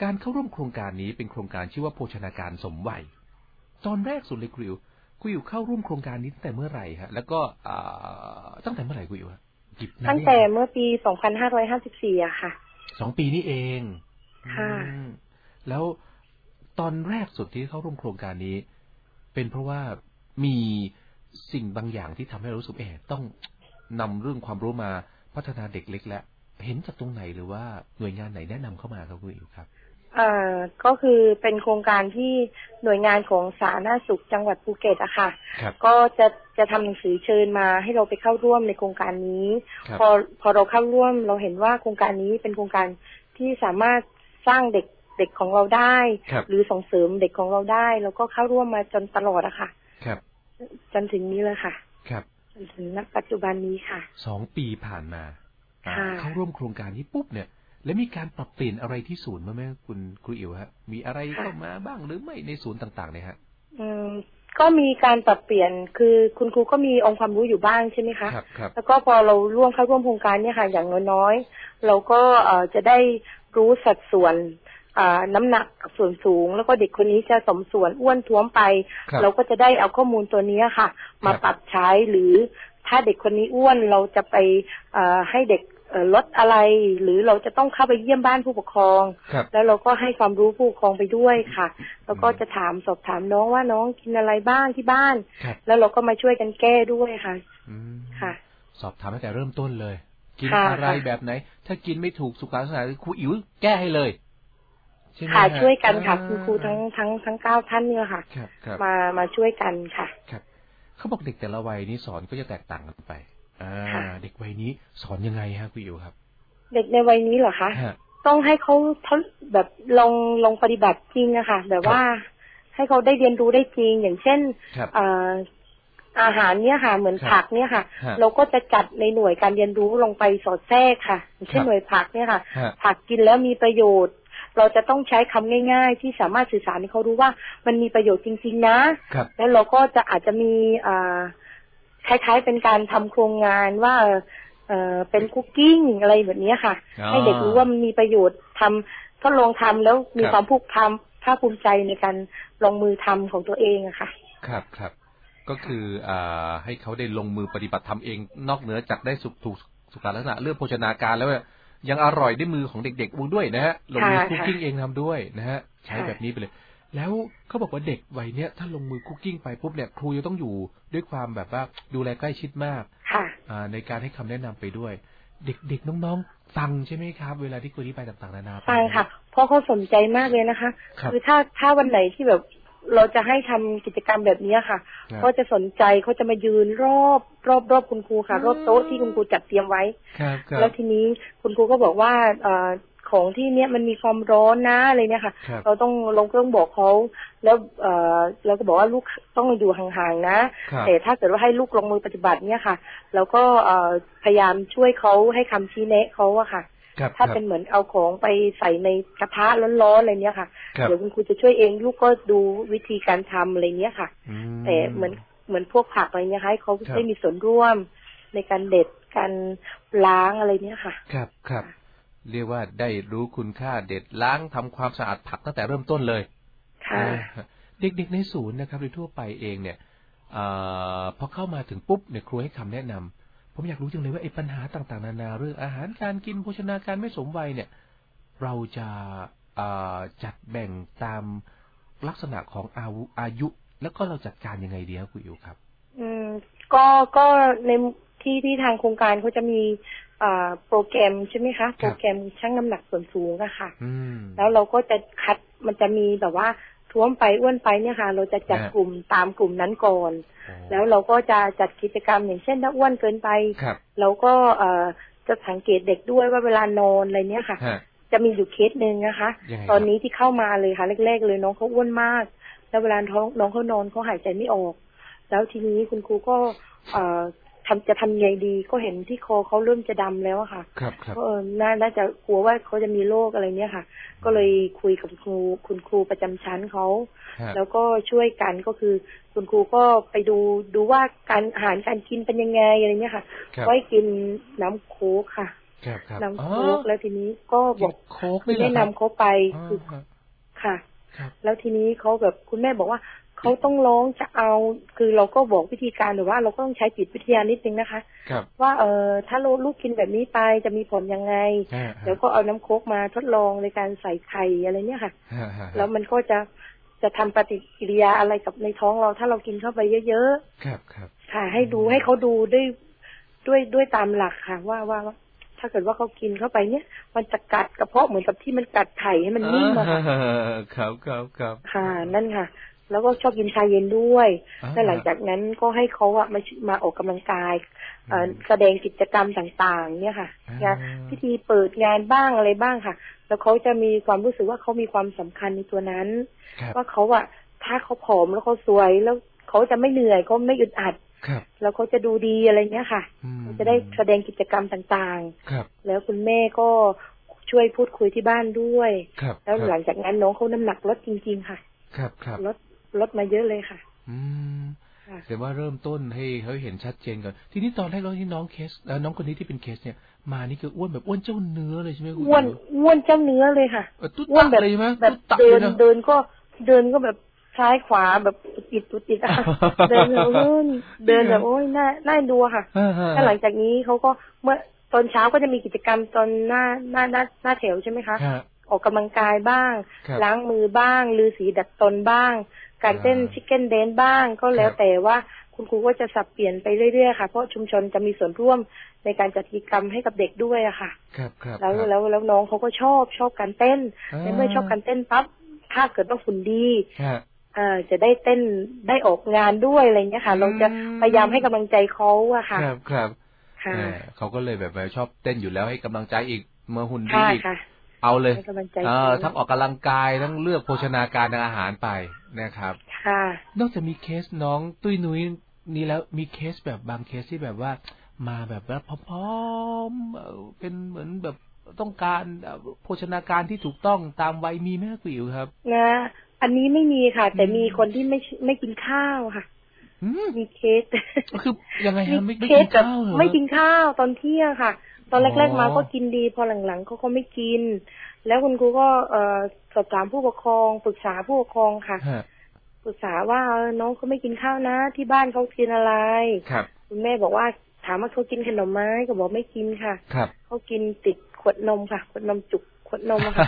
การเข้าร่วมโครงการนี้เป็นโครงการชื่อว่าโภชนาการสมวัยตอนแรกสุดเลยครูอิ๋วครูอิ๋วเข้าร่วมโครงการนี้ตั้งแต่เมื่อไหร่ฮะแล้วก็ตั้งแต่เมื่อไหร่ครูอิ๋วตั้งแต่เมื่อปีสองพันห้าร้อยห้าสิบสี่อะค่ะสองปีนี้เองค่ะแล้วตอนแรกสุดที่เข้าร่วมโครงการนี้เป็นเพราะว่ามีสิ่งบางอย่างที่ทำให้เรารู้สึกเออต้องนำเรื่องความรู้มาพัฒนาเด็กเล็กแล้วเห็นจากตรงไหนหรือว่าหน่วยงานไหนแนะนำเข้ามาครับคุณอิ๋วครับเอ่อก็คือเป็นโครงการที่หน่วยงานของสาธารณสุขจังหวัดภูเก็ตอะค่ะก็จะจะทำหนังสือเชิญมาให้เราไปเข้าร่วมในโครงการนี้พอพอเราเข้าร่วมเราเห็นว่าโครงการนี้เป็นโครงการที่สามารถสร้างเด็กเด็กของเราได้หรือส่งเสริมเด็กของเราได้แล้วก็เข้าร่วมมาจนตลอดอะค่ะจนถึงนี้เลยค่ะจนถึงณปัจจุบันนี้ค่ะสองปีผ่านมาเข้าร่วมโครงการนี้ปุ๊บเนี่ยแล้วมีการปรับเปลี่ยนอะไรที่ศูนย์มั้ยแม่คุณครูอิ๋วฮะมีอะไรเข้ามาบ้างหรือไม่ในศูนย์ต่างๆเนี่ยฮะอืมก็มีการปรับเปลี่ยนคือคุณครูก็มีองค์ความรู้อยู่บ้างใช่ไหมคะครับครับแล้วก็พอเราร่วมเข้าร่วมโครงการเนี่ยค่ะอย่างน้อยๆเราก็เอ่อจะได้รู้สัดส่วนอ่าน้ำหนักส่วนสูงแล้วก็เด็กคนนี้จะสมส่วนอ้วนท้วมไปเราก็จะได้เอาข้อมูลตัวนี้ค่ะมาปรับใช้หรือถ้าเด็กคนนี้อ้วนเราจะไปเอ่อให้เด็กลดอะไรหรือเราจะต้องเข้าไปเยี่ยมบ้านผู้ปกครองแล้วเราก็ให้ความรู้ผู้ปกครองไปด้วยค่ะแล้วก็จะถามสอบถามน้องว่าน้องกินอะไรบ้างที่บ้านแล้วเราก็มาช่วยกันแก้ด้วยค่ะค่ะสอบถามตั้งแต่เริ่มต้นเลยกินอะไรแบบไหนถ้ากินไม่ถูกสุขลักษณะครูอิ๋วแก้ให้เลยค่ะช่วยกันค่ะคุณครูทั้งทั้งทั้งเก้าท่านเนี่ยค่ะมามาช่วยกันค่ะครับเขาบอกเด็กแต่ละวัยนี้สอนก็จะแตกต่างกันไปอ่าเด็กวัยนี้สอนยังไงฮะคุณอิ๋วครับเด็กในวัยนี้เหรอคะต้องให้เขาเขาแบบลองลองปฏิบัติจริงอะค่ะแบบว่าให้เขาได้เรียนรู้ได้จริงอย่างเช่นอ่าอาหารเนี่ยค่ะเหมือนผักเนี่ยค่ะเราก็จะจัดในหน่วยการเรียนรู้ลงไปสอดแทรกค่ะอย่างเช่นหน่วยผักเนี่ยค่ะผักกินแล้วมีประโยชน์เราจะต้องใช้คำง่ายๆที่สามารถสื่อสารให้เขารู้ว่ามันมีประโยชน์จริงๆนะแล้วเราก็จะอาจจะมีอ่าคล้ายๆเป็นการทำโครงงานว่าเอ่อเป็นคุกกิ้งอะไรแบบนี้ค่ะให้เด็กรู้ว่ามันมีประโยชน์ทำทดลองทำแล้วมีความภูมิภาคภาคภูมิใจในการลงมือทำของตัวเองอะค่ะครับครับก็คืออ่าให้เขาได้ลงมือปฏิบัติทำเองนอกเหนือจากได้สุขถูกสุขลักษณะเรื่องโภชนาการแล้วยังอร่อยด้วยมือของเด็กๆด้วยนะฮะลงมือคุกกิ้งเองทำด้วยนะฮะใช้แบบนี้ไปเลยแล้วเขาบอกว่าเด็กวัยเนี้ยถ้าลงมือคุกกิ้งไปปุ๊บเนี่ยครูจะต้องอยู่ด้วยความแบบว่าดูแลใกล้ชิดมากในการให้คำแนะนำไปด้วยเด็กๆน้องๆฟังใช่ไหมครับเวลาที่ครูที่ไปต่างๆนานาฟังค่ะเพราะเขาสนใจมากเลยนะคะคือถ้าถ้าวันไหนที่แบบเราจะให้ทำกิจกรรมแบบนี้ค่ะเขาจะสนใจเขาจะมายืนรอบรอบรอบคุณครูค่ะรอบโต๊ะที่คุณครูจัดเตรียมไว้แล้วทีนี้คุณครูก็บอกว่าของที่เนี้ยมันมีความร้อนนะอะไรเนี่ยค่ะเราต้องลงเครื่องบอกเขาแล้วเอ่อเราก็บอกว่าลูกต้องอยู่ห่างๆนะแต่ถ้าเกิดว่าให้ลูกลงมือปฏิบัติเนี่ยค่ะเราก็เอ่อพยายามช่วยเขาให้คำชี้แนะเขาอะค่ะถ้าเป็นเหมือนเอาของไปใส่ในกระทะร้อนๆอะไรเนี้ยค่ะเดี๋ยวคุณครูจะช่วยเองลูกก็ดูวิธีการทำอะไรเนี้ยค่ะแต่เหมือนเหมือนพวกผักอะไรเนี้ยให้เขาได้มีส่วนร่วมในการเด็ดการล้างอะไรเนี้ยค่ะครับครับเรียกว่าได้รู้คุณค่าเด็ดล้างทำความสะอาดผักตั้งแต่เริ่มต้นเลยค่ะเด็กๆในศูนย์นะครับโดยทั่วไปเองเนี่ยอพอเข้ามาถึงปุ๊บเนี่ยครูให้คำแนะนำผมอยากรู้จังเลยว่าไอ้ปัญหาต่างๆนานาเรื่องอาหารการกินโภชนาการไม่สมวัยเนี่ยเราจะจัดแบ่งตามลักษณะของอายุอายุแล้วก็เราจัดการยังไงดีครับคุณอิ๋วครับอืมก็ก็ในที่ที่ทางโครงการเขาจะมีโปรแกรมใช่ไหมคะโปรแกรมชั่งน้ำหนักส่วนสูงอะค่ะแล้วเราก็จะคัดมันจะมีแบบว่าท้วมไปอ้วนไปเนี่ยค่ะเราจะจัดกลุ่มตามกลุ่มนั้นก่อนแล้วเราก็จะจัดกิจกรรมอย่างเช่นถ้าอ้วนเกินไปเราก็จะสังเกตเด็กด้วยว่าเวลานอนอะไรเนี้ยค่ะจะมีอยู่เคสหนึ่งนะคะตอนนี้ที่เข้ามาเลยค่ะแรกๆเลยน้องเขาอ้วนมากแล้วเวลาท้องน้องเขานอนเขาหายใจไม่ออกแล้วทีนี้คุณครูก็ทำจะทำยังไงดีก็เห็นที่คอเขาเริ่มจะดำแล้วอะค่ะก็เออน่าจะกลัวว่าเขาจะมีโรคอะไรเนี้ยค่ะก็เลยคุยกับครูคุณครูประจำชั้นเขาแล้วก็ช่วยกันก็คือคุณครูก็ไปดูดูว่าการอาหารการกินเป็นยังไงอะไรเนี้ยค่ะก็ให้กินน้ำโค้กค่ะนำโค้กแล้วทีนี้ก็บอกแนะนำเขาไปคือค่ะแล้วทีนี้เขาแบบคุณแม่บอกว่าเขาต้องร้องจะเอาคือเราก็บอกวิธีการหรือว่าเราก็ต้องใช้จิตวิทยานิดนึงนะคะว่าเออถ้าลูกกินแบบนี้ไปจะมีผลยังไงเดี๋ยวก็เอาน้ำโค้กมาทดลองในการใส่ไข่อะไรเนี่ยค่ะแล้วมันก็จะจะทำปฏิกิริยาอะไรกับในท้องเราถ้าเรากินเข้าไปเยอะๆครับครับค่ะให้ดูให้เขาดูด้วยด้วยด้วยตามหลักค่ะว่าว่าถ้าเกิดว่าเขากินเข้าไปเนี่ยมันจะกัดกระเพาะเหมือนกับที่มันกัดไข่ให้มันนิ่มอะค่ะครับครับครับค่ะนั่นค่ะแล้วก็ชอบกินชาเย็นด้วยแล้วหลังจากนั้นก็ให้เขาอะมามาออกกำลังกายแสดงกิจกรรมต่างๆเนี่ยค่ะงานพิธีเปิดงานบ้างอะไรบ้างค่ะแล้วเขาจะมีความรู้สึกว่าเขามีความสำคัญในตัวนั้นว่าเขาอะถ้าเขาผอมแล้วเขาสวยแล้วเขาจะไม่เหนื่อยเขาไม่อึดอัดแล้วเขาจะดูดีอะไรเงี้ยค่ะจะได้แสดงกิจกรรมต่างๆแล้วคุณแม่ก็ช่วยพูดคุยที่บ้านด้วยแล้วหลังจากนั้นน้องเขาน้ำหนักลดจริงๆค่ะครับครับลดลดมาเยอะเลยค่ะอืมแต่ว่าเริ่มต้นให้เขาเห็นชัดเจนก่อนทีนี้ตอนแรกเราที่น้องเคสแล้วน้องคนนี้ที่เป็นเคสเนี่ยมานี่คืออ้วนแบบอ้วนเจ้าเนื้อเลยใช่ไหมคุณอ้วนอ้วนเจ้าเนื้อเลยค่ะอ้วนแบบแบบเดินเดินก็เดินก็แบบซ้ายขวาแบบติดตุดติดอ่ะเดินแบบเดินแบบโอ้ยน่าน่าดูค่ะแล้วหลังจากนี้เขาก็เมื่อตอนเช้าก็จะมีกิจกรรมตอนหน้าหน้าหน้าหน้าแถวใช่ไหมคะออกกำลังกายบ้างล้างมือบ้างลือสีดัดตนบ้างการเต้นชิคเก้นแดนบ้างก็แล้วแต่ว่าคุณครูก็จะสับเปลี่ยนไปเรื่อยๆค่ะเพราะชุมชนจะมีส่วนร่วมในการจัดกิจกรรมให้กับเด็กด้วยอะค่ะแล้วแล้วแล้วน้องเขาก็ชอบชอบการเต้นเมื่อชอบการเต้นปั๊บถ้าเกิดว่าฝุ่นดีเอ่อจะได้เต้นได้ออกงานด้วยอะไรเงี้ยค่ะเราจะพยายามให้กำลังใจเขาอะค่ะครับครับค่ะเขาก็เลยแบบชอบเต้นอยู่แล้วให้กำลังใจอีกเมื่อหุ่นดีอีกเอาเลยเออทั้งออกกำลังกายทั้งเลือกโภชนาการทางอาหารไปนะครับค่ะนอกจากมีเคสน้องตุ้ยนุ้ยนี่แล้วมีเคสแบบบางเคสที่แบบว่ามาแบบว่าพร้อมๆเป็นเหมือนแบบต้องการโภชนาการที่ถูกต้องตามวัยมีไหมครับคุณอิ๋วครับนะอันนี้ไม่มีค่ะแต่มีคนที่ไม่ไม่กินข้าวค่ะมีเคสคือยังไงฮะไม่กินข้าวเหรอไม่กินข้าวตอนเที่ยงค่ะตอนแรกๆมาก็กินดีพอหลังๆเขาก็ไม่กินแล้วคุณครูก็เอ่อสอบถามผู้ปกครองปรึกษาผู้ปกครองค่ะปรึกษาว่าน้องเขาไม่กินข้าวนะที่บ้านเขากินอะไรครับคุณแม่บอกว่าถามว่าเขากินขนมไหมก็บอกไม่กินค่ะครับเขากินติดขวดนมค่ะขวดนมจุกขวดนมค่ะ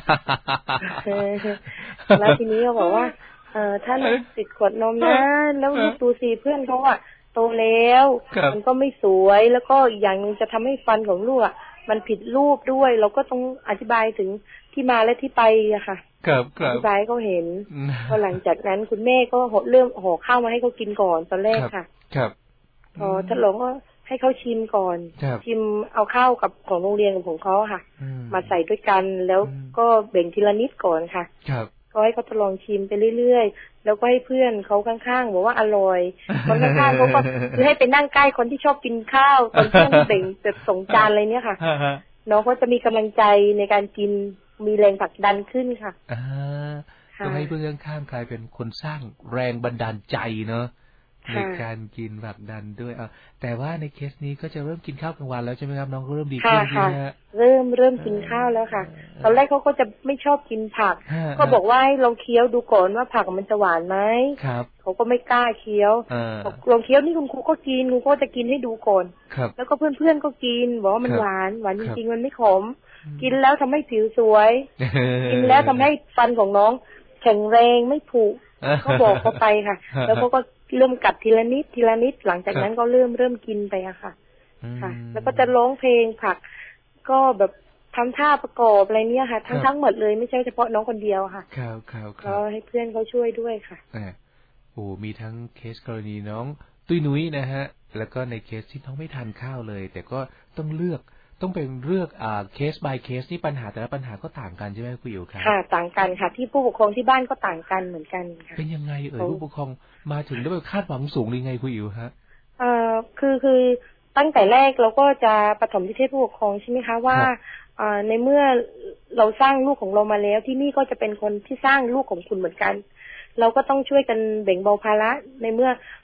แล้วทีนี้เขาบอกว่าเอ่อถ้าน้องติดขวดนมนะแล้วดูสิเพื่อนเขาอ่ะโตแล้วมันก็ไม่สวยแล้วก็อีกอย่างนึงจะทำให้ฟันของลูกอ่ะมันผิดรูปด้วยเราก็ต้องอธิบายถึงที่มาและที่ไปอะค่ะครับครับอธิบายเขาเห็นพอหลังจากนั้นคุณแม่ก็เริ่มห่อข้าวมาให้เขากินก่อนตอนแรกค่ะครับพอทดลองก็ให้เขาชิมก่อนชิมเอาข้าวกับของโรงเรียนของเขาค่ะมาใส่ด้วยกันแล้วก็แบ่งทีละนิดก่อนค่ะก็ให้เขาทดลองชิมไปเรื่อยๆแล้วก็ให้เพื่อนเขาข้างๆบอกว่าอร่อยคนข้างๆเขาก็คือให้ไปนั่งใกล้คนที่ชอบกินข้าวตอนเพื่อนแบ่งแบบส่งจานอะไรเนี้ยค่ะน้องเขาจะมีกำลังใจในการกินมีแรงผลักดันขึ้นค่ะต้องให้เพื่อนข้างกลายเป็นคนสร้างแรงบันดาลใจเนอะในการกินผลักดันด้วยอ่ะแต่ว่าในเคสนี้ก็จะเริ่มกินข้าวกลางวันแล้วใช่ไหมครับน้องก็เริ่มดีขึ้นใช่ไหมฮะเริ่มเริ่มกินข้าวแล้วค่ะตอนแรกเขาก็จะไม่ชอบกินผักก็บอกว่าให้ลองเคี้ยวดูก่อนว่าผักมันจะหวานไหมครับเขาก็ไม่กล้าเคี้ยวลองเคี้ยวนี่คุณครูก็กินคุณครูก็จะกินให้ดูก่อนแล้วก็เพื่อนๆก็กินบอกว่ามันหวานหวานจริงๆมันไม่ขมกินแล้วทำให้ผิวสวยกินแล้วทำให้ฟันของน้องแข็งแรงไม่ผุก็บอกเขาไปค่ะแล้วเขาก็เริ่มกัดทีละนิดทีละนิดหลังจากนั้นก็เริ่มเริ่มกินไปอะค่ะค่ะแล้วก็จะร้องเพลงผักก็แบบทำท่าประกอบอะไรเนี้ยค่ะทั้งทั้งหมดเลยไม่ใช่เฉพาะน้องคนเดียวค่ะครับครับก็ให้เพื่อนเขาช่วยด้วยค่ะโอ้มีทั้งเคสกรณีน้องตุ้ยนุ้ยนะฮะแล้วก็ในเคสที่น้องไม่ทานข้าวเลยแต่ก็ต้องเลือกต้องเป็นเลือกอ่าเคส by เคสนี่ปัญหาแต่ละปัญหาก็ต่างกันใช่ไหมคุณอิ๋วครับค่ะต่างกันค่ะที่ผู้ปกครองที่บ้านก็ต่างกันเหมือนกันค่ะเป็นยังไงเอ่ยผู้ปกครองมาถึงแล้วคาดหวังสูงหรือไงคุณอิ๋วฮะเอ่อคือคือตั้งแต่แรกเราก็จะปฐมนิเทศผู้ปกครองใช่ไหมคะว่าอ่าในเมื่อเราสร้างลูกของเรามาแล้วที่นี่ก็จะเป็นคนที่สร้างลูกของคุณเหมือนกันเราก็ต้องช่วยกันแบ่งเบาภาระในเมื่อ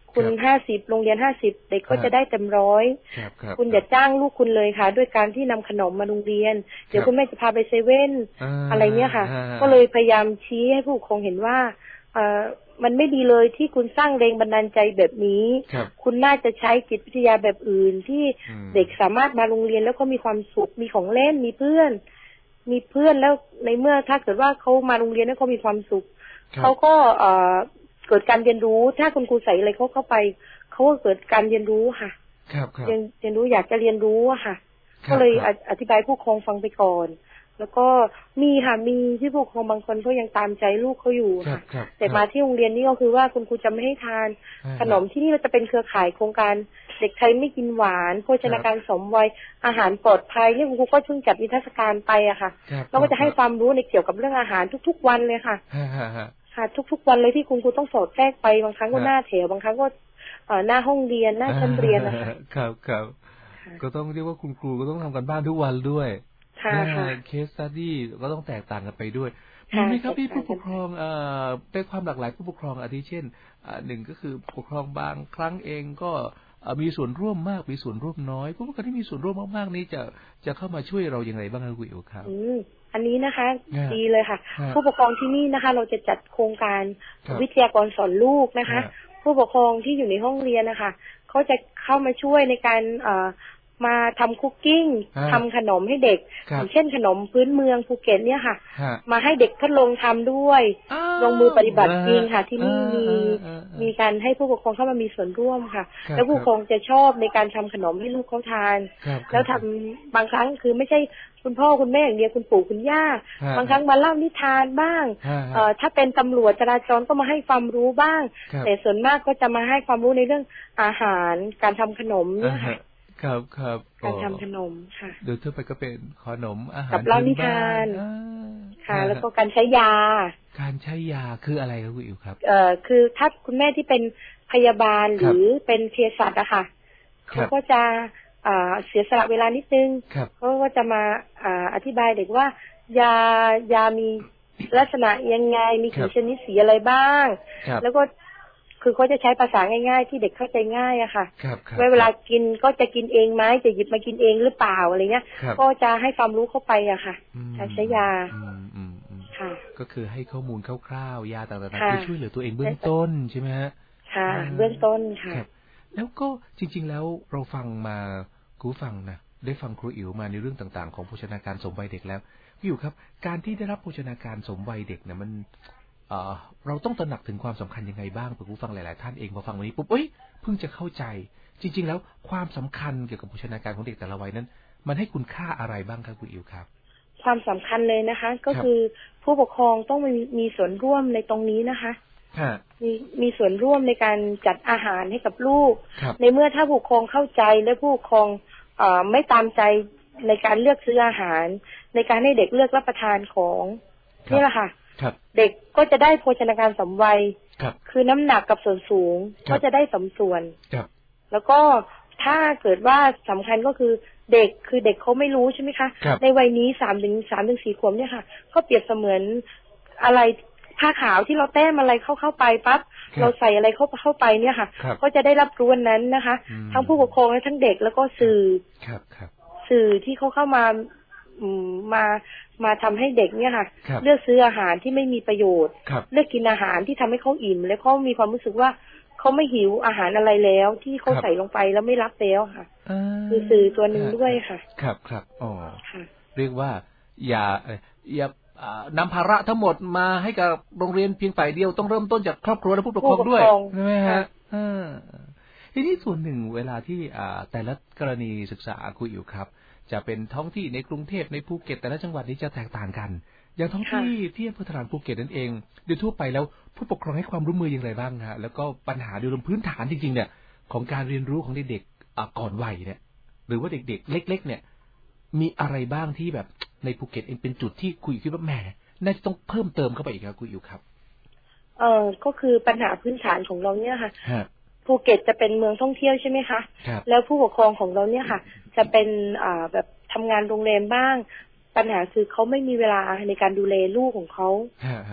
คุณห้าสิบโรงเรียนห้าสิบเด็กก็จะได้เต็มร้อยคุณอย่าจ้างลูกคุณเลยค่ะด้วยการที่นำขนมมาโรงเรียนเดี๋ยวคุณแม่จะพาไปเซเว่นอะไรเนี้ยค่ะก็เลยพยายามชี้ให้ผู้ปกครองเห็นว่าเอ่อมันไม่ดีเลยที่คุณสร้างแรงบันดาลใจแบบนี้ คุณน่าจะใช้จิตวิทยาแบบอื่นที่เด็กสามารถมาโรงเรียนแล้วก็มีความสุขมีของเล่นมีเพื่อนมีเพื่อนแล้วในเมื่อถ้าเกิดว่าเขามาโรงเรียนแล้วเขามีความสุขเขาก็เอ่อเกิดการเรียนรู้ถ้าคุณครูใส่อะไรเขาเข้าไปเขาก็เกิดการเรียนรู้ค่ะเรียนเรียนรู้อยากจะเรียนรู้อะค่ะก็เลยอธิบายผู้ปกครองฟังไปก่อนแล้วก็มีค่ะมีที่ผู้ปกครองบางคนเขายังตามใจลูกเขาอยู่ค่ะแต่มาที่โรงเรียนนี่ก็คือว่าคุณครูจะไม่ให้ทานขนมที่นี่เราจะเป็นเครือข่ายโครงการเด็กไทยไม่กินหวานโภชนาการสมวัยอาหารปลอดภัยนี่คุณครูก็เพิ่งจัดนิทรรศการไปอะค่ะแล้วก็จะให้ความรู้ในเกี่ยวกับเรื่องอาหารทุกๆวันเลยค่ะค่ะทุกๆวันเลยที่คุณครูต้องสอดแทรกไปบางครั้งก็หน้าแถวบางครั้งก็หน้าห้องเรียนหน้าชั้นเรียนนะคะครับครับก็ต้องเรียกว่าคุณครูก็ต้องทำกันบ้านทุกวันด้วยเคสสตัดดี้ก็ต้องแตกต่างกันไปด้วยมีไหมครับพี่ผู้ปกครองเอ่อเป็นความหลากหลายผู้ปกครองอาทิเช่นหนึ่งก็คือผู้ปกครองบางครั้งเองก็มีส่วนร่วมมากมีส่วนร่วมน้อยผู้ปกครองที่มีส่วนร่วมมากๆนี้จะจะเข้ามาช่วยเราอย่างไรบ้างครับคุณอิ๋วครับอันนี้นะคะดีเลยค่ะผู้ปกครองที่นี่นะคะเราจะจัดโครงการวิทยากรสอนลูกนะคะผู้ปกครองที่อยู่ในห้องเรียนนะคะเขาจะเข้ามาช่วยในการเอ่อมาทำคุกกิ้งทำขนมให้เด็กอย่างเช่นขนมพื้นเมืองภูเก็ตเนี่ยค่ะมาให้เด็กทดลองทำด้วยลงมือปฏิบัติจริงค่ะที่นี่มีมีการให้ผู้ปกครองเข้ามามีส่วนร่วมค่ะแล้วผู้ปกครองจะชอบในการทำขนมให้ลูกเขาทานแล้วทำบางครั้งคือไม่ใช่คุณพ่อคุณแม่อย่างเดียวคุณปู่คุณย่าบางครั้งมาเล่านิทานบ้างเอ่อถ้าเป็นตำรวจจราจรก็มาให้ความรู้บ้างแต่ส่วนมากก็จะมาให้ความรู้ในเรื่องอาหารการทำขนมเนี่ยค่ะครับครับการทำขนมค่ะโดยทั่วไปก็เป็นขนมอาหารกับเล่านิทานค่ะแล้วก็การใช้ยาการใช้ยาคืออะไรครับคุณอิ๋วครับเอ่อคือถ้าคุณแม่ที่เป็นพยาบาลหรือเป็นเภสัชอะค่ะเขาก็จะอ่าเสียสละเวลานิดนึงเขาก็จะมาอ่าอธิบายเด็กว่ายายามีลักษณะยังไงมีกี่ชนิดสีอะไรบ้างแล้วก็คือเขาจะใช้ภาษาง่ายๆที่เด็กเข้าใจง่ายอะค่ะเวลากินก็จะกินเองไหมจะหยิบมากินเองหรือเปล่าอะไรเงี้ยก็จะให้ความรู้เข้าไปอะค่ะการใช้ยาค่ะก็คือให้ข้อมูลคร่าวๆยาต่างๆคือช่วยเหลือตัวเองเบื้องต้นใช่ไหมฮะค่ะเบื้องต้นค่ะแล้วก็จริงๆแล้วเราฟังมาครูฟังนะได้ฟังครูอิ๋วมาในเรื่องต่างๆของโภชนาการสมวัยเด็กแล้วครูอิ๋วครับการที่ได้รับโภชนาการสมวัยเด็กเนี่ยมันเอ่อเราต้องตระหนักถึงความสำคัญยังไงบ้างเผื่อผู้ฟังหลายๆท่านเองพอฟังวันนี้ปุ๊บเอ้ยเพิ่งจะเข้าใจจริงๆแล้วความสำคัญเกี่ยวกับโภชนาการของเด็กแต่ละวัยนั้นมันให้คุณค่าอะไรบ้างครับคุณอิ๋วครับความสำคัญเลยนะคะก็คือผู้ปกครองต้องมีมีส่วนร่วมในตรงนี้นะคะมีมีส่วนร่วมในการจัดอาหารให้กับลูกในเมื่อถ้าผู้ปกครองเข้าใจและผู้ปกครองเอ่อไม่ตามใจในการเลือกซื้ออาหารในการให้เด็กเลือกรับประทานของนี่แหละค่ะเด็กก็จะได้โภชนาการสมวัยคือน้ำหนักกับส่วนสูงก็จะได้สมส่วนแล้วก็ถ้าเกิดว่าสำคัญก็คือเด็กคือเด็กเขาไม่รู้ใช่ไหมคะในวัยนี้สามถึงสามถึงสี่ขวบเนี่ยค่ะก็เปรียบเสมือนอะไรผ้าขาวที่เราแต้มอะไรเข้าเข้าไปปั๊บเราใส่อะไรเข้าเข้าไปเนี่ยค่ะก็จะได้รับรู้นั้นนะคะทั้งผู้ปกครองและทั้งเด็กแล้วก็สื่อสื่อที่เขาเข้ามามามาทำให้เด็กเนี่ยค่ะเลือกซื้ออาหารที่ไม่มีประโยชน์เลือกกินอาหารที่ทำให้เขาอิ่มและเขามีความรู้สึกว่าเขาไม่หิวอาหารอะไรแล้วที่เขาใส่ลงไปแล้วไม่รับแล้วค่ะคือสื่อตัวหนึ่งด้วยค่ะครับครับอ๋อเรียกว่าอย่าอย่านำภาระทั้งหมดมาให้กับโรงเรียนเพียงฝ่ายเดียวต้องเริ่มต้นจากครอบครัวและผู้ปกครองด้วยใช่ไหมฮะทีนี้ส่วนหนึ่งเวลาที่แต่ละกรณีศึกษาคุยอยู่ครับจะเป็นท้องที่ในกรุงเทพในภูเก็ตแต่ละจังหวัดนี้จะแตกต่างกันอย่างท้องที่ที่อำเภอถลางภูเก็ตนั่นเองโดยทั่วไปแล้วผู้ปกครองให้ความร่วมมืออย่างไรบ้างฮะแล้วก็ปัญหาโดยรวมพื้นฐานจริงๆเนี่ยของการเรียนรู้ของเด็กๆก่อนวัยเนี่ยหรือว่าเด็กๆเล็กๆเนี่ยมีอะไรบ้างที่แบบในภูเก็ตเองเป็นจุดที่คุยคิดว่าแหมน่าจะต้องเพิ่มเติมเข้าไปอีกครับคุยอยู่ครับเออก็คือปัญหาพื้นฐานของเราเนี่ยค่ะภูเก็ตจะเป็นเมืองท่องเที่ยวใช่ไหมคะแล้วผู้ปกครองของเราเนี่ยค่ะจะเป็นอ่าแบบทำงานโรงแรมบ้างปัญหาคือเขาไม่มีเวลาในการดูแลลูกของเขา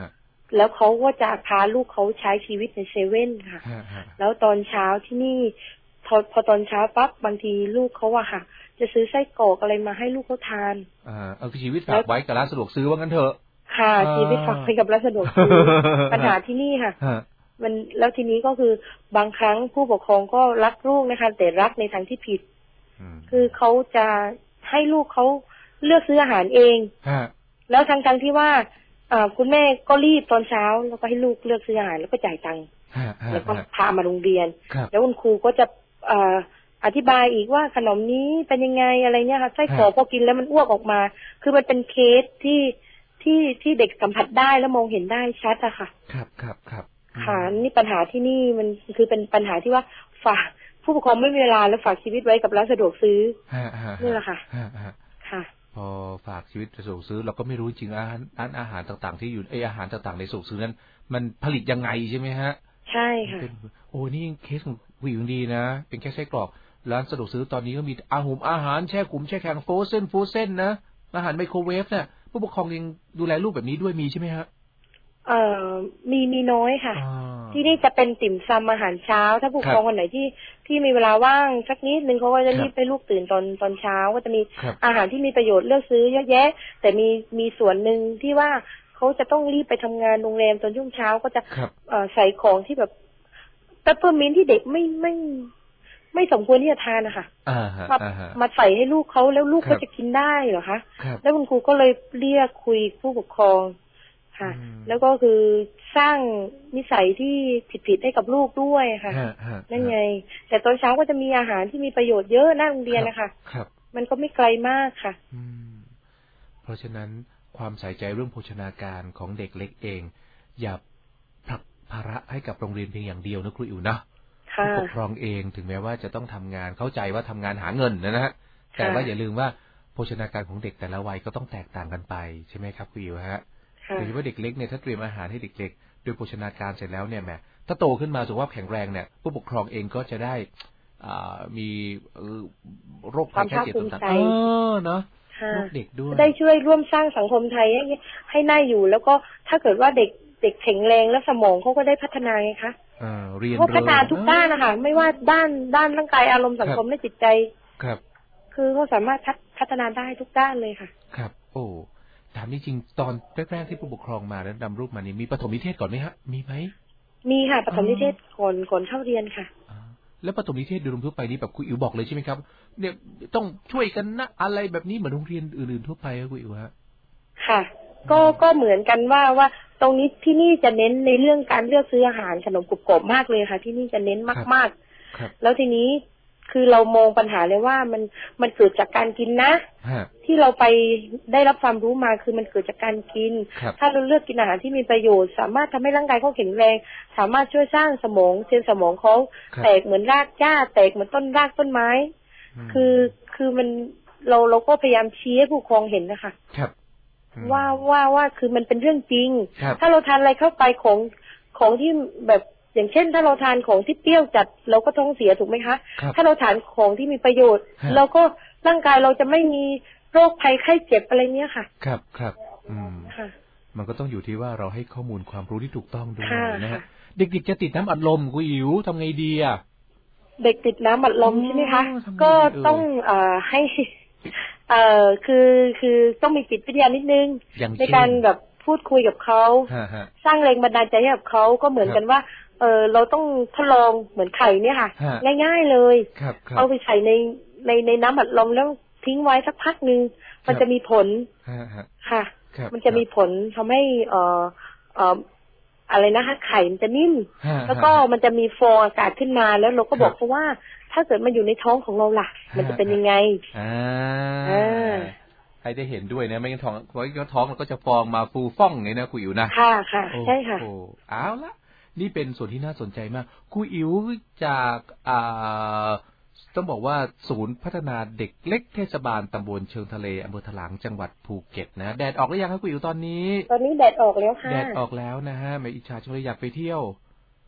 แล้วเขาก็จะพาลูกเขาใช้ชีวิตในเซเว่นค่ะแล้วตอนเช้าที่นี่พอพอตอนเช้าปั๊บบางทีลูกเขาอะค่ะจะซื้อไส้กรอกอะไรมาให้ลูกเขาทานอ่าเอาชีวิตฝากไว้กับร้านสะดวกซื้อว่างั้นเถอะค่ะชีวิตฝากไว้กับร้านสะดวกซื้อปัญหาที่นี่ค่ะมันแล้วทีนี้ก็คือบางครั้งผู้ปกครองก็รักลูกนะคะแต่รักในทางที่ผิดคือเขาจะให้ลูกเขาเลือกซื้ออาหารเองแล้วทั้งทั้งที่ว่าคุณแม่ก็รีบตอนเช้าแล้วก็ให้ลูกเลือกซื้ออาหารแล้วก็จ่ายตังค์แล้วก็พามาโรงเรียนแล้วคุณครูก็จะอธิบายอีกว่าขนมนี้เป็นยังไงอะไรเนี่ยค่ะไส้กรอกพอกินแล้วมันอ้วกออกมาคือมันเป็นเคสที่ที่ที่เด็กสัมผัสได้แล้วมองเห็นได้ชัดอะค่ะครับครับครับค่ะนี่ปัญหาที่นี่มันคือเป็นปัญหาที่ว่าฝากผู้ปกครองไม่มีเวลาแล้วฝากชีวิตไว้กับร้านสะดวกซื้อนี่แหละค่ะค่ะพอฝากชีวิตสะดวกซื้อเราก็ไม่รู้จริงอาหารร้านอาหารต่างๆที่อยู่ไออาหารต่างๆในสะดวกซื้อนั้นมันผลิตยังไงใช่ไหมฮะใช่ค่ะโอ้นี่เคสของผู้หญิงดีนะเป็นแค่ไส้กรอกร้านสะดวกซื้อตอนนี้ก็มีอาหารอาหารแช่ขุมแช่แข็งโฟเซนโฟเซนนะอาหารไมโครเวฟเนี่ยผู้ปกครองยังดูแลลูกแบบนี้ด้วยมีใช่ไหมฮะเอ่อมีมีน้อยค่ะที่นี่จะเป็นติ่มซำอาหารเช้าถ้าผู้ปกครองคนไหนที่ที่มีเวลาว่างสักนิดนึงเขาก็จะรีบไปลูกตื่นตอนตอนเช้าก็จะมีอาหารที่มีประโยชน์เลือกซื้อเยอะแยะแต่มีมีส่วนหนึ่งที่ว่าเขาจะต้องรีบไปทำงานโรงแรมตอนช่วงเช้าก็จะใส่ของที่แบบเปปเปอร์มินท์ที่เด็กไม่ไม่ไม่สมควรที่จะทานนะคะมามาใส่ให้ลูกเขาแล้วลูกก็จะกินได้เหรอคะแล้วคุณครูก็เลยเรียกคุยผู้ปกครองค่ะแล้วก็คือสร้างนิสัยที่ผิดๆให้กับลูกด้วยค่ะนั่นไงแต่ตอนเช้าก็จะมีอาหารที่มีประโยชน์เยอะหน้าโรงเรียนนะคะมันก็ไม่ไกลมากค่ะเพราะฉะนั้นความใส่ใจเรื่องโภชนาการของเด็กเล็กเองอย่าผลักภาระให้กับโรงเรียนเพียงอย่างเดียวนะครูอิ๋วนะผู้ปกครองเองถึงแม้ว่าจะต้องทำงานเข้าใจว่าทำงานหาเงินนะฮะแต่ว่าอย่าลืมว่าโภชนาการของเด็กแต่ละวัยก็ต้องแตกต่างกันไปใช่ไหมครับครูอิ๋วฮะโดยเฉพาะเด็กเล็กเนี่ยถ้าเตรียมอาหารให้เด็กเล็กโดยโภชนาการเสร็จแล้วเนี่ยแหมถ้าโตขึ้นมาสุขภาพแข็งแรงเนี่ยผู้ปกครองเองก็จะได้มีโรคภัยไข้เจ็บต่างๆเออเนาะเด็กด้วยได้ช่วยร่วมสร้างสังคมไทยให้ให้น่าอยู่แล้วก็ถ้าเกิดว่าเด็กเด็กแข็งแรงและสมองเขาก็ได้พัฒนาไงคะเรียนพัฒนาทุกด้านนะคะไม่ว่าด้านด้านร่างกายอารมณ์สังคมและจิตใจครับคือเขาสามารถพัฒนาได้ทุกด้านเลยค่ะครับโอ้ถามจริงๆตอนแรกๆที่ผู้ปกครองมาแล้วนำรูปมานี่มีปฐมนิเทศก่อนไหมฮะมีไหมมีค่ะปฐมนิเทศก่อนก่อนเข้าเรียนค่ะแล้วปฐมนิเทศโดยรวมทั่วไปนี้แบบครูอิ๋วบอกเลยใช่ไหมครับเนี่ยต้องช่วยกันนะอะไรแบบนี้เหมือนโรงเรียนอื่นๆทั่วไปครับครูอิ๋วฮะค่ะก็ก็เหมือนกันว่าว่าตรงนี้ที่นี่จะเน้นในเรื่องการเลือกซื้ออาหารขนมกรุบกรอบมากเลยค่ะที่นี่จะเน้นมากๆแล้วทีนี้คือเรามองปัญหาเลยว่ามันมันเกิดจากการกินนะที่เราไปได้รับความรู้มาคือมันเกิดจากการกินถ้าเราเลือกกินอาหารที่มีประโยชน์สามารถทำให้ร่างกายเขาแข็งแรงสามารถช่วยสร้างสมองเซลล์สมองเขาแตกเหมือนรากหญ้าแตกเหมือนต้นรากต้นไม้คือคือมันเราเราก็พยายามชี้ให้ผู้ปกครองเห็นนะคะว่าว่าว่าคือมันเป็นเรื่องจริงถ้าเราทานอะไรเข้าไปของของที่แบบอย่างเช่นถ้าเราทานของที่เปรี้ยวจัดเราก็ท้องเสียถูกไหมคะถ้าเราทานของที่มีประโยชน์เราก็ร่างกายเราจะไม่มีโรคภัยไข้เจ็บอะไรเนี้ยค่ะครับครับอืมค่ะมันก็ต้องอยู่ที่ว่าเราให้ข้อมูลความรู้ที่ถูกต้องด้วยนะฮะเด็กๆจะติดน้ำอัดลมกูอิ๋วทำไงดีอ่ะเด็กติดน้ำอัดลมใช่ไหมคะก็ต้องเอ่อให้เอ่อคือคือต้องมีจิตวิทยานิดนึงในการแบบพูดคุยกับเขาสร้างแรงบันดาลใจให้กับเขาก็เหมือนกันว่าเออเราต้องทดลองเหมือนไข่เนี่ยค่ะง่ายๆเลยเอาไปใส่ในในในน้ำอัดลมแล้วทิ้งไว้สักพักนึงมันจะมีผลค่ะมันจะมีผลทำให้เอ่อเอ่ออะไรนะคะไข่มันจะนิ่มแล้วก็มันจะมีฟองอากาศขึ้นมาแล้วเราก็บอกเขาว่าถ้าเกิดมันอยู่ในท้องของเราล่ะมันจะเป็นยังไงอ่าให้ได้เห็นด้วยนะไม่งั้นท้องไว้ก็ท้องมันก็จะฟองมาฟูฟ่องไงนะครูอิ๋วนะค่ะค่ะใช่ค่ะโอ้เอาละนี่เป็นส่วนที่น่าสนใจมากครูอิ๋วจากอ่าต้องบอกว่าศูนย์พัฒนาเด็กเล็กเทศบาลตำบลเชิงทะเลอำเภอถลางจังหวัดภูเก็ตนะแดดออกหรือยังครับครูอิ๋วตอนนี้ตอนนี้แดดออกแล้วค่ะแดดออกแล้วนะฮะแม่อิจฉาจังเลยอยากไปเที่ยว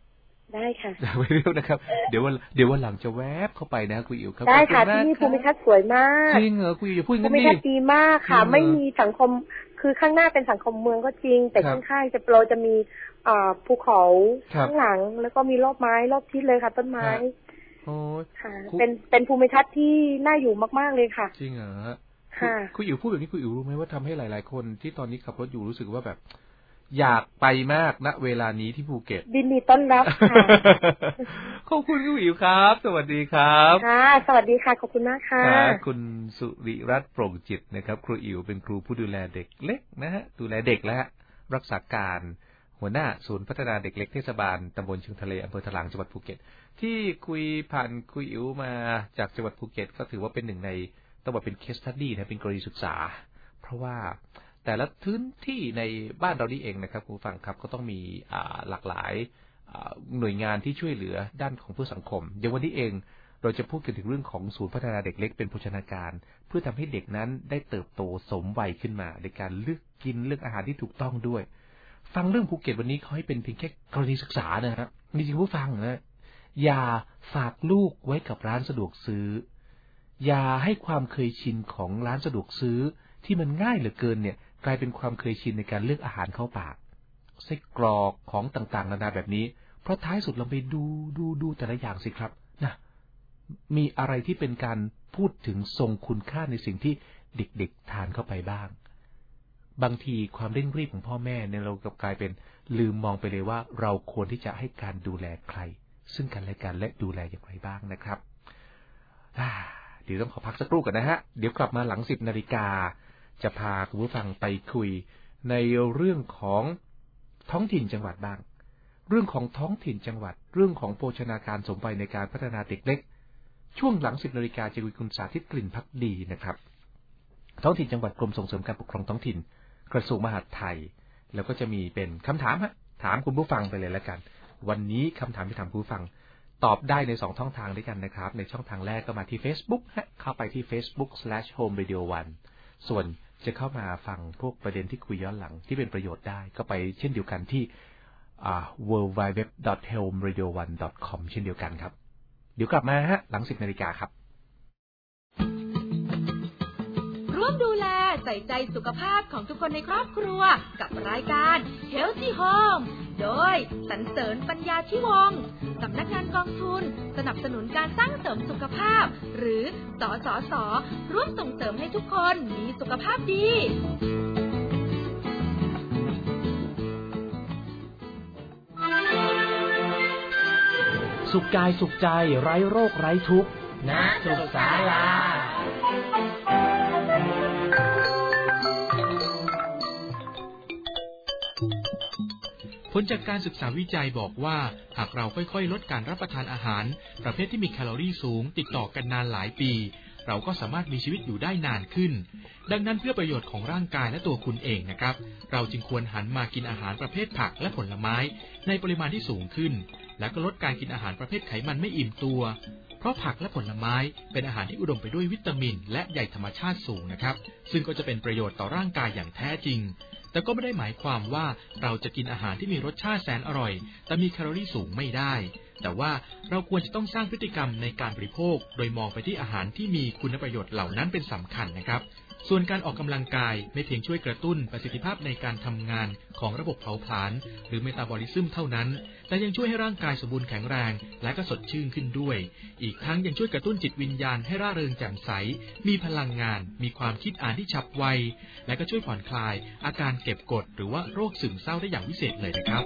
ได้ค่ะไปเร็วนะครับเดี๋ยววันเดี๋ยววันหลังจะแวบเข้าไปนะคุยอิ๋วครับได้ค่ะที่นี่ภูมิทัศน์สวยมากจริงเหรอคุยอิ๋วพูดงั้นดิภูมิทัศน์ดีมากค่ะไม่มีสังคมคือข้างหน้าเป็นสังคมเมืองก็จริงแต่ข้างๆจะเราจะมีอ่าภูเขาข้างหลังแล้วก็มีรอบไม้รอบทิศเลยค่ะต้นไม้โอ้ค่ะเป็นเป็นภูมิทัศน์ที่น่าอยู่มากๆเลยค่ะจริงเหรอค่ะคุยอิ๋วพูดแบบนี้คุยอิ๋วรู้ไหมว่าทำให้หลายๆคนที่ตอนนี้ขับรถอยู่รู้สึกว่าแบบอยากไปมากณเวลานี้ที่ภูเก็ตยินดีต้อนรับค่ะขอบคุณคุณอิ๋วครับสวัสดีครับค่ะสวัสดีค่ะขอบคุณมากค่ะคุณสุริรัตน์โปร่งจิตนะครับครูอิ๋วเป็นครูผู้ดูแลเด็กเล็กนะฮะดูแลเด็กและรักษาการหัวหน้าศูนย์พัฒนาเด็กเล็กเทศบาลตำบลเชิงทะเลอำเภอถลางจังหวัดภูเก็ตที่คุยผ่านครูอิ๋วมาจากจังหวัดภูเก็ตก็ถือว่าเป็นหนึ่งในต้องบอกเป็นเคสสตั๊ดดี้นะเป็นกรณีศึกษาเพราะว่าแต่ละพื้นที่ในบ้านเรานี่เองนะครับคุณผู้ฟังครับก็ต้องมีหลากหลายหน่วยงานที่ช่วยเหลือด้านของเพื่อสังคมอย่างวันนี้เองเราจะพูดกันถึงเรื่องของศูนย์พัฒนาเด็กเล็กเป็นโภชนาการเพื่อทำให้เด็กนั้นได้เติบโตสมวัยขึ้นมาในการเลือกกินเลือกอาหารที่ถูกต้องด้วยฟังเรื่องภูเก็ตวันนี้เขาให้เป็นเพียงแค่กรณีศึกษานะครับจริงๆผู้ฟังนะอย่าฝากลูกไว้กับร้านสะดวกซื้ออย่าให้ความเคยชินของร้านสะดวกซื้อที่มันง่ายเหลือเกินเนี่ยกลายเป็นความเคยชินในการเลือกอาหารเข้าปากไส้กรอกของต่างๆนานาแบบนี้เพราะท้ายสุดเราไปดูดูดูแต่ละอย่างสิครับนะมีอะไรที่เป็นการพูดถึงทรงคุณค่าในสิ่งที่เด็กๆทานเข้าไปบ้างบางทีความเร่งรีบของพ่อแม่เนี่ยเรากลายเป็นลืมมองไปเลยว่าเราควรที่จะให้การดูแลใครซึ่งกันและกันและดูแลอย่างไรบ้างนะครับเดี๋ยวต้องขอพักสักครู่ก่อนนะฮะเดี๋ยวกลับมาหลังสิบนาฬิกาจะพาคุณผู้ฟังไปคุยในเรื่องของท้องถิ่นจังหวัดบ้างเรื่องของท้องถิ่นจังหวัดเรื่องของโภชนาการสมวัยในการพัฒนาเด็กเล็กช่วงหลังสิบนาฬิกาจะคุยคุณสาธิตกลิ่นภักดีนะครับท้องถิ่นจังหวัดกรมส่งเสริมการปกครองท้องถิ่นกระทรวงมหาดไทยแล้วก็จะมีเป็นคำถามฮะถามคุณผู้ฟังไปเลยแล้วกันวันนี้คำถามที่ถามคุณผู้ฟังตอบได้ในสองช่องทางด้วยกันนะครับในช่องทางแรกก็มาที่ Facebook ฮะเข้าไปที่ เฟซบุ๊ก สแลช โฮม เรดิโอ วัน ส่วนจะเข้ามาฟังพวกประเด็นที่คุยย้อนหลังที่เป็นประโยชน์ได้ก็ไปเช่นเดียวกันที่ ดับเบิลยู ดับเบิลยู ดับเบิลยู ดอท โฮม เรดิโอ วัน ดอท คอม เช่นเดียวกันครับเดี๋ยวกลับมาฮะหลังสิบนาฬิกาครับร่วมดูแลใส่ใจสุขภาพของทุกคนในครอบครัวกับรายการ Healthy Home โดยสรรเสริญปัญญาธิวงศ์สำนักงานกองทุนสนับสนุนการสร้างเสริมสุขภาพหรือสสส.ร่วมส่งเสริมให้ทุกคนมีสุขภาพดีสุขกายสุขใจไร้โรคไร้ทุกข์ณสุขศาลาผลจากการศึกษาวิจัยบอกว่าหากเราค่อยๆลดการรับประทานอาหารประเภทที่มีแคลอรี่สูงติดต่อกันนานหลายปีเราก็สามารถมีชีวิตอยู่ได้นานขึ้นดังนั้นเพื่อประโยชน์ของร่างกายและตัวคุณเองนะครับเราจึงควรหันมากินอาหารประเภทผักและผลไม้ในปริมาณที่สูงขึ้นและก็ลดการกินอาหารประเภทไขมันไม่อิ่มตัวเพราะผักและผลไม้เป็นอาหารที่อุดมไปด้วยวิตามินและใยธรรมชาติสูงนะครับซึ่งก็จะเป็นประโยชน์ต่อร่างกายอย่างแท้จริงแต่ก็ไม่ได้หมายความว่าเราจะกินอาหารที่มีรสชาติแสนอร่อยแต่มีแคลอรี่สูงไม่ได้แต่ว่าเราควรจะต้องสร้างพฤติกรรมในการบริโภคโดยมองไปที่อาหารที่มีคุณประโยชน์เหล่านั้นเป็นสำคัญนะครับส่วนการออกกำลังกายไม่เพียงช่วยกระตุ้นประสิทธิภาพในการทำงานของระบบเผาผลาญหรือเมตาบอลิซึมเท่านั้นแต่ยังช่วยให้ร่างกายสมบูรณ์แข็งแรงและก็สดชื่นขึ้นด้วยอีกทั้งยังช่วยกระตุ้นจิตวิญญาณให้ร่าเริงแจ่มใสมีพลังงานมีความคิดอ่านที่ฉับไวและก็ช่วยผ่อนคลายอาการเก็บกดหรือว่าโรคซึมเศร้าได้อย่างวิเศษเลยนะครับ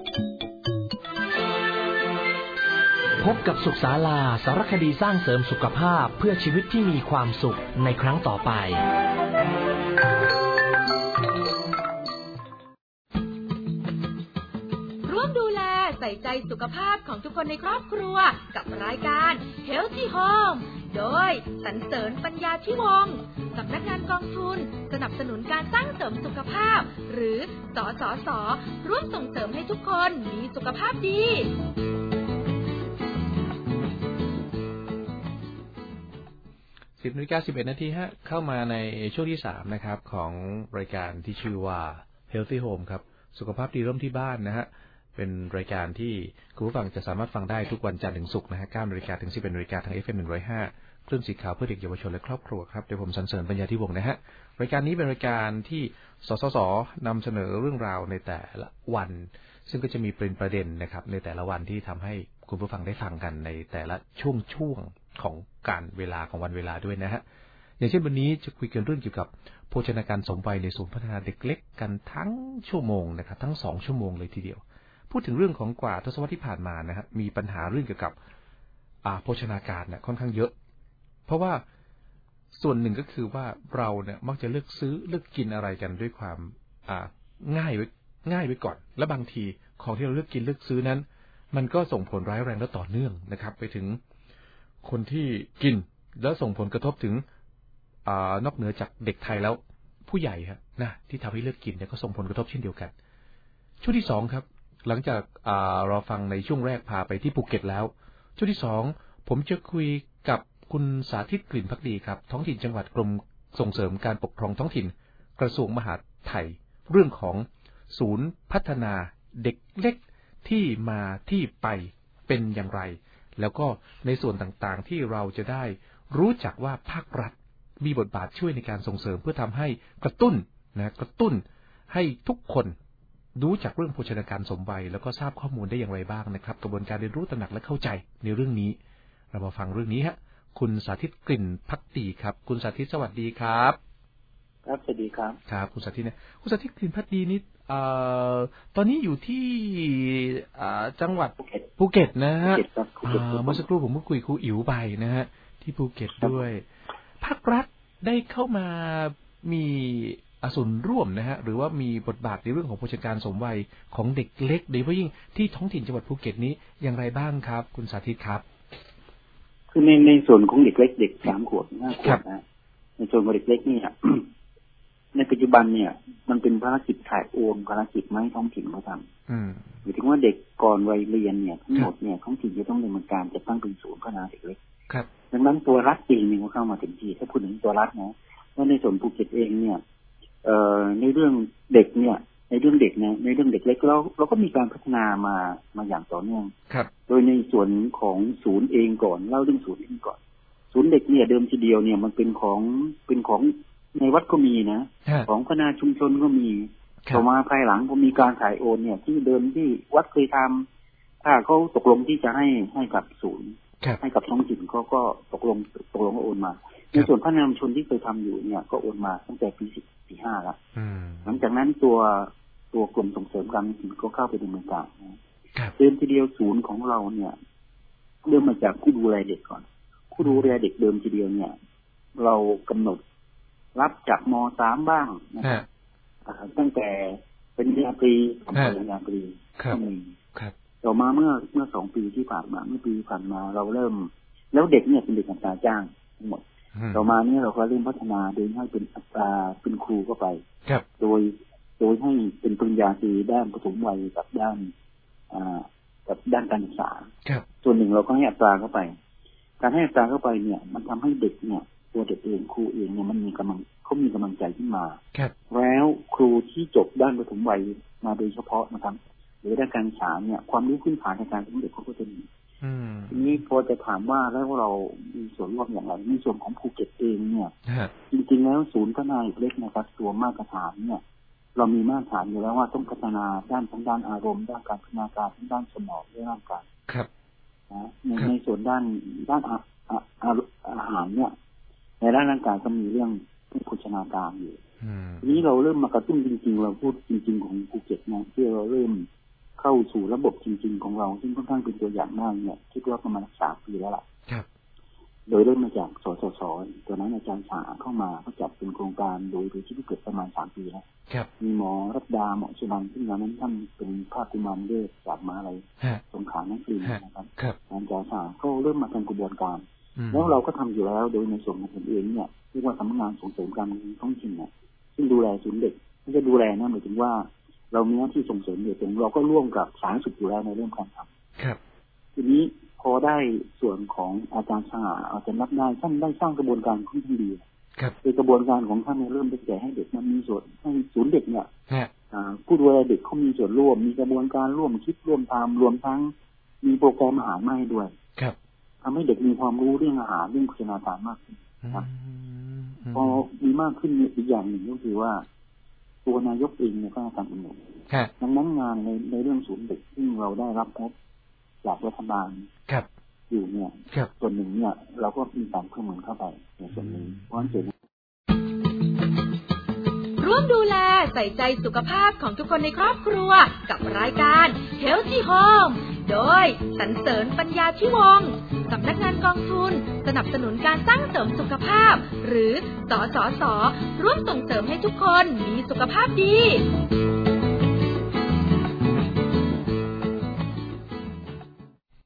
พบกับสุขศาลาสารคดีสร้างเสริมสุขภาพเพื่อชีวิตที่มีความสุขในครั้งต่อไปร่วมดูแลใส่ใจสุขภาพของทุกคนในครอบครัวกับรายการ Healthy Home โดยสรรเสริญปัญญาธิวงศ์สำนักงานกองทุนสนับสนุนการสร้างเสริมสุขภาพหรือสสส.ร่วมส่งเสริมให้ทุกคนมีสุขภาพดีสิบนาฬิกาสิบเอ็ดนาทีฮะเข้ามาในช่วงที่สามนะครับของรายการที่ชื่อว่า Healthy Home ครับสุขภาพดีเริ่มที่บ้านนะฮะเป็นรายการที่คุณผู้ฟังจะสามารถฟังได้ทุกวันจันทร์ถึงศุกร์นะฮะ เก้านาฬิกา ถึง สิบเอ็ดนาฬิกาทาง เอฟ เอ็ม หนึ่งร้อยห้า คลื่นสีขาวเพื่อเด็กเยาวชนและครอบครัวครับเดี๋ยวผมสรรเสริญปัญญาธิวงศ์นะฮะรายการนี้เป็นรายการที่สสสนำเสนอเรื่องราวในแต่ละวันซึ่งก็จะมีเป็นประเด็นนะครับในแต่ละวันที่ทำให้คุณผู้ฟังได้ฟังกันในแต่ละช่วงช่วงของการเวลาของวันเวลาด้วยนะฮะอย่างเช่นวันนี้จะคุยกันเรื่องเกี่ยวกับโภชนาการสมวัยในศูนย์พัฒนาเด็กเล็กกันทั้งชั่วโมงนะครับทั้งสองชั่วโมงเลยทีเดียวพูดถึงเรื่องของกว่าทศวรรษที่ผ่านมานะฮะมีปัญหาเรื่องเกี่ยวกับโภชนาการเนี่ยค่อนข้างเยอะเพราะว่าส่วนหนึ่งก็คือว่าเราเนี่ยมักจะเลือกซื้อเลือกกินอะไรกันด้วยความง่ายไว้ง่ายไว้ก่อนและบางทีของที่เราเลือกกินเลือกซื้อนั้นมันก็ส่งผลร้ายแรงและต่อเนื่องนะครับไปถึงคนที่กินแล้วส่งผลกระทบถึงนอกเหนือจากเด็กไทยแล้วผู้ใหญ่ฮะนะที่ทำให้เลือกกินเนี่ยก็ส่งผลกระทบเช่นเดียวกันช่วงที่สองครับหลังจากเราฟังในช่วงแรกพาไปที่ภูเก็ตแล้วช่วงที่สองผมจะคุยกับคุณสาธิตกลิ่นภักดีครับท้องถิ่นจังหวัดกรมส่งเสริมการปกครองท้องถิ่นกระทรวงมหาดไทยเรื่องของศูนย์พัฒนาเด็กเล็กที่มาที่ไปเป็นอย่างไรแล้วก็ในส่วนต่างๆที่เราจะได้รู้จักว่าภาครัฐมีบทบาทช่วยในการส่งเสริมเพื่อทำให้กระตุ้นนะกระตุ้นให้ทุกคนรู้จักเรื่องโภชนาการสมวัยแล้วก็ทราบข้อมูลได้อย่างไรบ้างนะครับกระบวนการเรียนรู้ตระหนักและเข้าใจในเรื่องนี้เรามาฟังเรื่องนี้ฮะคุณสาธิตกลิ่นภักดีครับคุณสาธิตสวัสดีครับครับสวัสดีครับครับคุณสาธิตเนี่ยคุณสาธิตกลิ่นภักดีนี่เอ่อตอนนี้อยู่ที่อ่าจังหวัดภูเก็ตนะฮะเมื่อสักครู่ผมก็คุยครูอิ๋วไปนะฮะที่ภูเก็ตด้วยภาครัฐได้เข้ามามีส่วนร่วมนะฮะหรือว่ามีบทบาทในเรื่องของโภชนาการสมวัยของเด็กเล็กโดยเฉพาะยิ่งที่ท้องถิ่นจังหวัดภูเก็ตนี้อย่างไรบ้างครับคุณสาธิตครับคือในในส่วนของเด็กเล็กเด็กสามขวบห้าขวบนะในส่วนของเด็กเล็กนี่ ในปัจจุบันเนี่ยมันเป็นภารกิจถ่ายโอนภารกิจไม่ท้องถิ่นเขาทำหมายถึงว่าเด็กก่อนวัยเรียนเนี่ยทั้งหมดเนี่ยท้องถิ่นจะต้องดำเนินการจะตั้งเป็นศูนย์พัฒนาเด็กเล็กดังนั้นตัวรัฐเองเนี่ยเขาเข้ามาถึงที่ถ้าพูดถึงตัวรัฐนะว่าในส่วนภูเก็ตเองเนี่ยเอ่อในเรื่องเด็กเนี่ยในเรื่องเด็กเนี่ยในเรื่องเด็กเล็กเราเราก็มีการพัฒนามามาอย่างต่อเนื่องโดยในส่วนของศูนย์เองก่อนเล่าเรื่องศูนย์เองก่อนศูนย์เด็กเนี่ยเดิมทีเดียวเนี่ยมันเป็นของเป็นของในวัดก็มีนะของคณะชุมชนก็มีต่อมาภายหลังก็มีการถ่ายโอนเนี่ยที่เดิมที่วัดเคยทำถ้าเขาตกลงที่จะให้ให้กับศูนย์ให้กับท้องถิ่นเขาก็ตกลงตกลงโอนมาในส่วนพระนามชนที่เคยทำอยู่เนี่ยก็โอนมาตั้งแต่ปีสิบปีห้าแล้วหลังจากนั้นตัวตัวกลุ่มส่งเสริมการท้องถิ่นก็เข้าไปดำเนินการเดิมทีเดียวศูนย์ของเราเนี่ยเริ่มมาจากผู้ดูแลเด็กก่อนผู้ดูแลเด็กเดิมทีเดียวเนี่ยเรากำหนดรับจากม.สาม บ้างนะครับตั้งแต่เป็นปริญญาตรีปริญญาตรีก็มีต่อมาเมื่อเมื่อสองปีที่ผ่านมาเมื่อปีผ่านมาเราเริ่มแล้วเด็กเนี่ยเป็นเด็กอัตราจ้างทั้งหมดต่อมาเนี่ยเราก็เริ่มพัฒนาโดยให้เป็นอัตราเป็นครูเข้าไปโดยโดยให้เป็นปริญญาตรีด้านปฐมวัยกับด้านอ่ากับด้านการศึกษาส่วนหนึ่งเราก็ให้อัตราเข้าไปการให้อัตราเข้าไปเนี่ยมันทำให้เด็กเนี่ยตัวเด็กเองครูเองเนี่ยมันมีกำลังเขามีกำลังใจขึ้นมาแล้วครูที่จบด้านปฐมวัยมาโดยเฉพาะนะครับหรือด้านการศึกษาเนี่ยความรู้พื้นฐานในการเป็นเด็กเขาก็จะมีทีนี้พอจะถามว่าแล้วเรามีส่วนร่วมอย่างไรในส่วนของภูเก็ตเองเนี่ยจริงๆแล้วศูนย์พัฒนาเด็กเล็กนะครับตัวมาตรฐานเนี่ยเรามีมาตรฐานอยู่แล้วว่าต้องพัฒนาด้านทั้งด้านอารมณ์ด้านการพัฒนาการทั้งด้านสมองและร่างกายนะในในส่วนด้านด้านอาหารเนี่ยในด้านร่างกายก็มีเรื่องโภชนาการอยู่ทีนี้เราเริ่มมากระตุ้นจริงๆเราพูดจริงๆของภูเก็ตนะที่เราเริ่มเข้าสู่ระบบจริงๆของเราซึ่งค่อนข้างเป็นตัวอย่างมากเนี่ยคิดว่าประมาณสามปีแล้วล่ะโดยเริ่มมาจากสสสตัวนั้นอาจารย์สาเข้ามาเขาจัดเป็นโครงการโดยโดยที่ภูเก็ตประมาณสามปีแล้วมีหมอรัตดาหมอสุนันท์ซึ่งตอนนั้นท่านเป็นภาคกุมารเวชจากมหาลัยสงขลานั่นเองนะครับอาจารย์สาเขาเริ่มมาทำกระบวนการแล้วเราก็ทำอยู่แล้วโดยในส่วนของผมเองเนี่ยเรียกว่าสำนักงานส่งเสริมการท้องถิ่นเนี่ยซึ่งดูแลศูนย์เด็กไม่ใช่ดูแลนะหมายถึงว่าเรามีหน้าที่ส่งเสริมเด็กเองเราก็ร่วมกับสาธารณสุขอยู่แล้วในเรื่องการทำทีนี้พอได้ส่วนของอาจารย์สง่าอาจารย์รับได้ท่านได้สร้างกระบวนการค่อนข้างดีโดยกระบวนการของท่านเริ่มตั้งแต่ให้เด็กมันมีส่วนให้ศูนย์เด็กเนี่ยผู้ดูแลเด็กเขามีส่วนร่วมมีกระบวนการร่วมคิดร่วมทำรวมทั้งมีโปรแกรมอาหารมาให้ด้วยทำให้เด็กมีความรู้เรื่องอาหารเรื่องโภชนาการมากขึ้นครับพอมีมากขึ้นอีกอย่างหนึ่งก็คือว่าตัวนายกเองเนี่ยก็ทำเป็นหนุนดังนั้นงานในในเรื่องศูนย์เด็กที่เราได้รับงบจากรัฐบาลอยู่เนี่ยส่วนหนึ่งเนี่ยเราก็มีการเพิ่มเงินเข้าไปในส่วนนี้เพราะฉะนั้นเสร็จร่วมดูแลใส่ใจสุขภาพของทุกคนในครอบครัวกับรายการ Healthy Home โดยสรรเสริญปัญญาธิวงศ์สำนักงานกองทุนสนับสนุนการสร้างเสริมสุขภาพหรือสสส.ร่วมส่งเสริมให้ทุกคนมีสุขภาพดี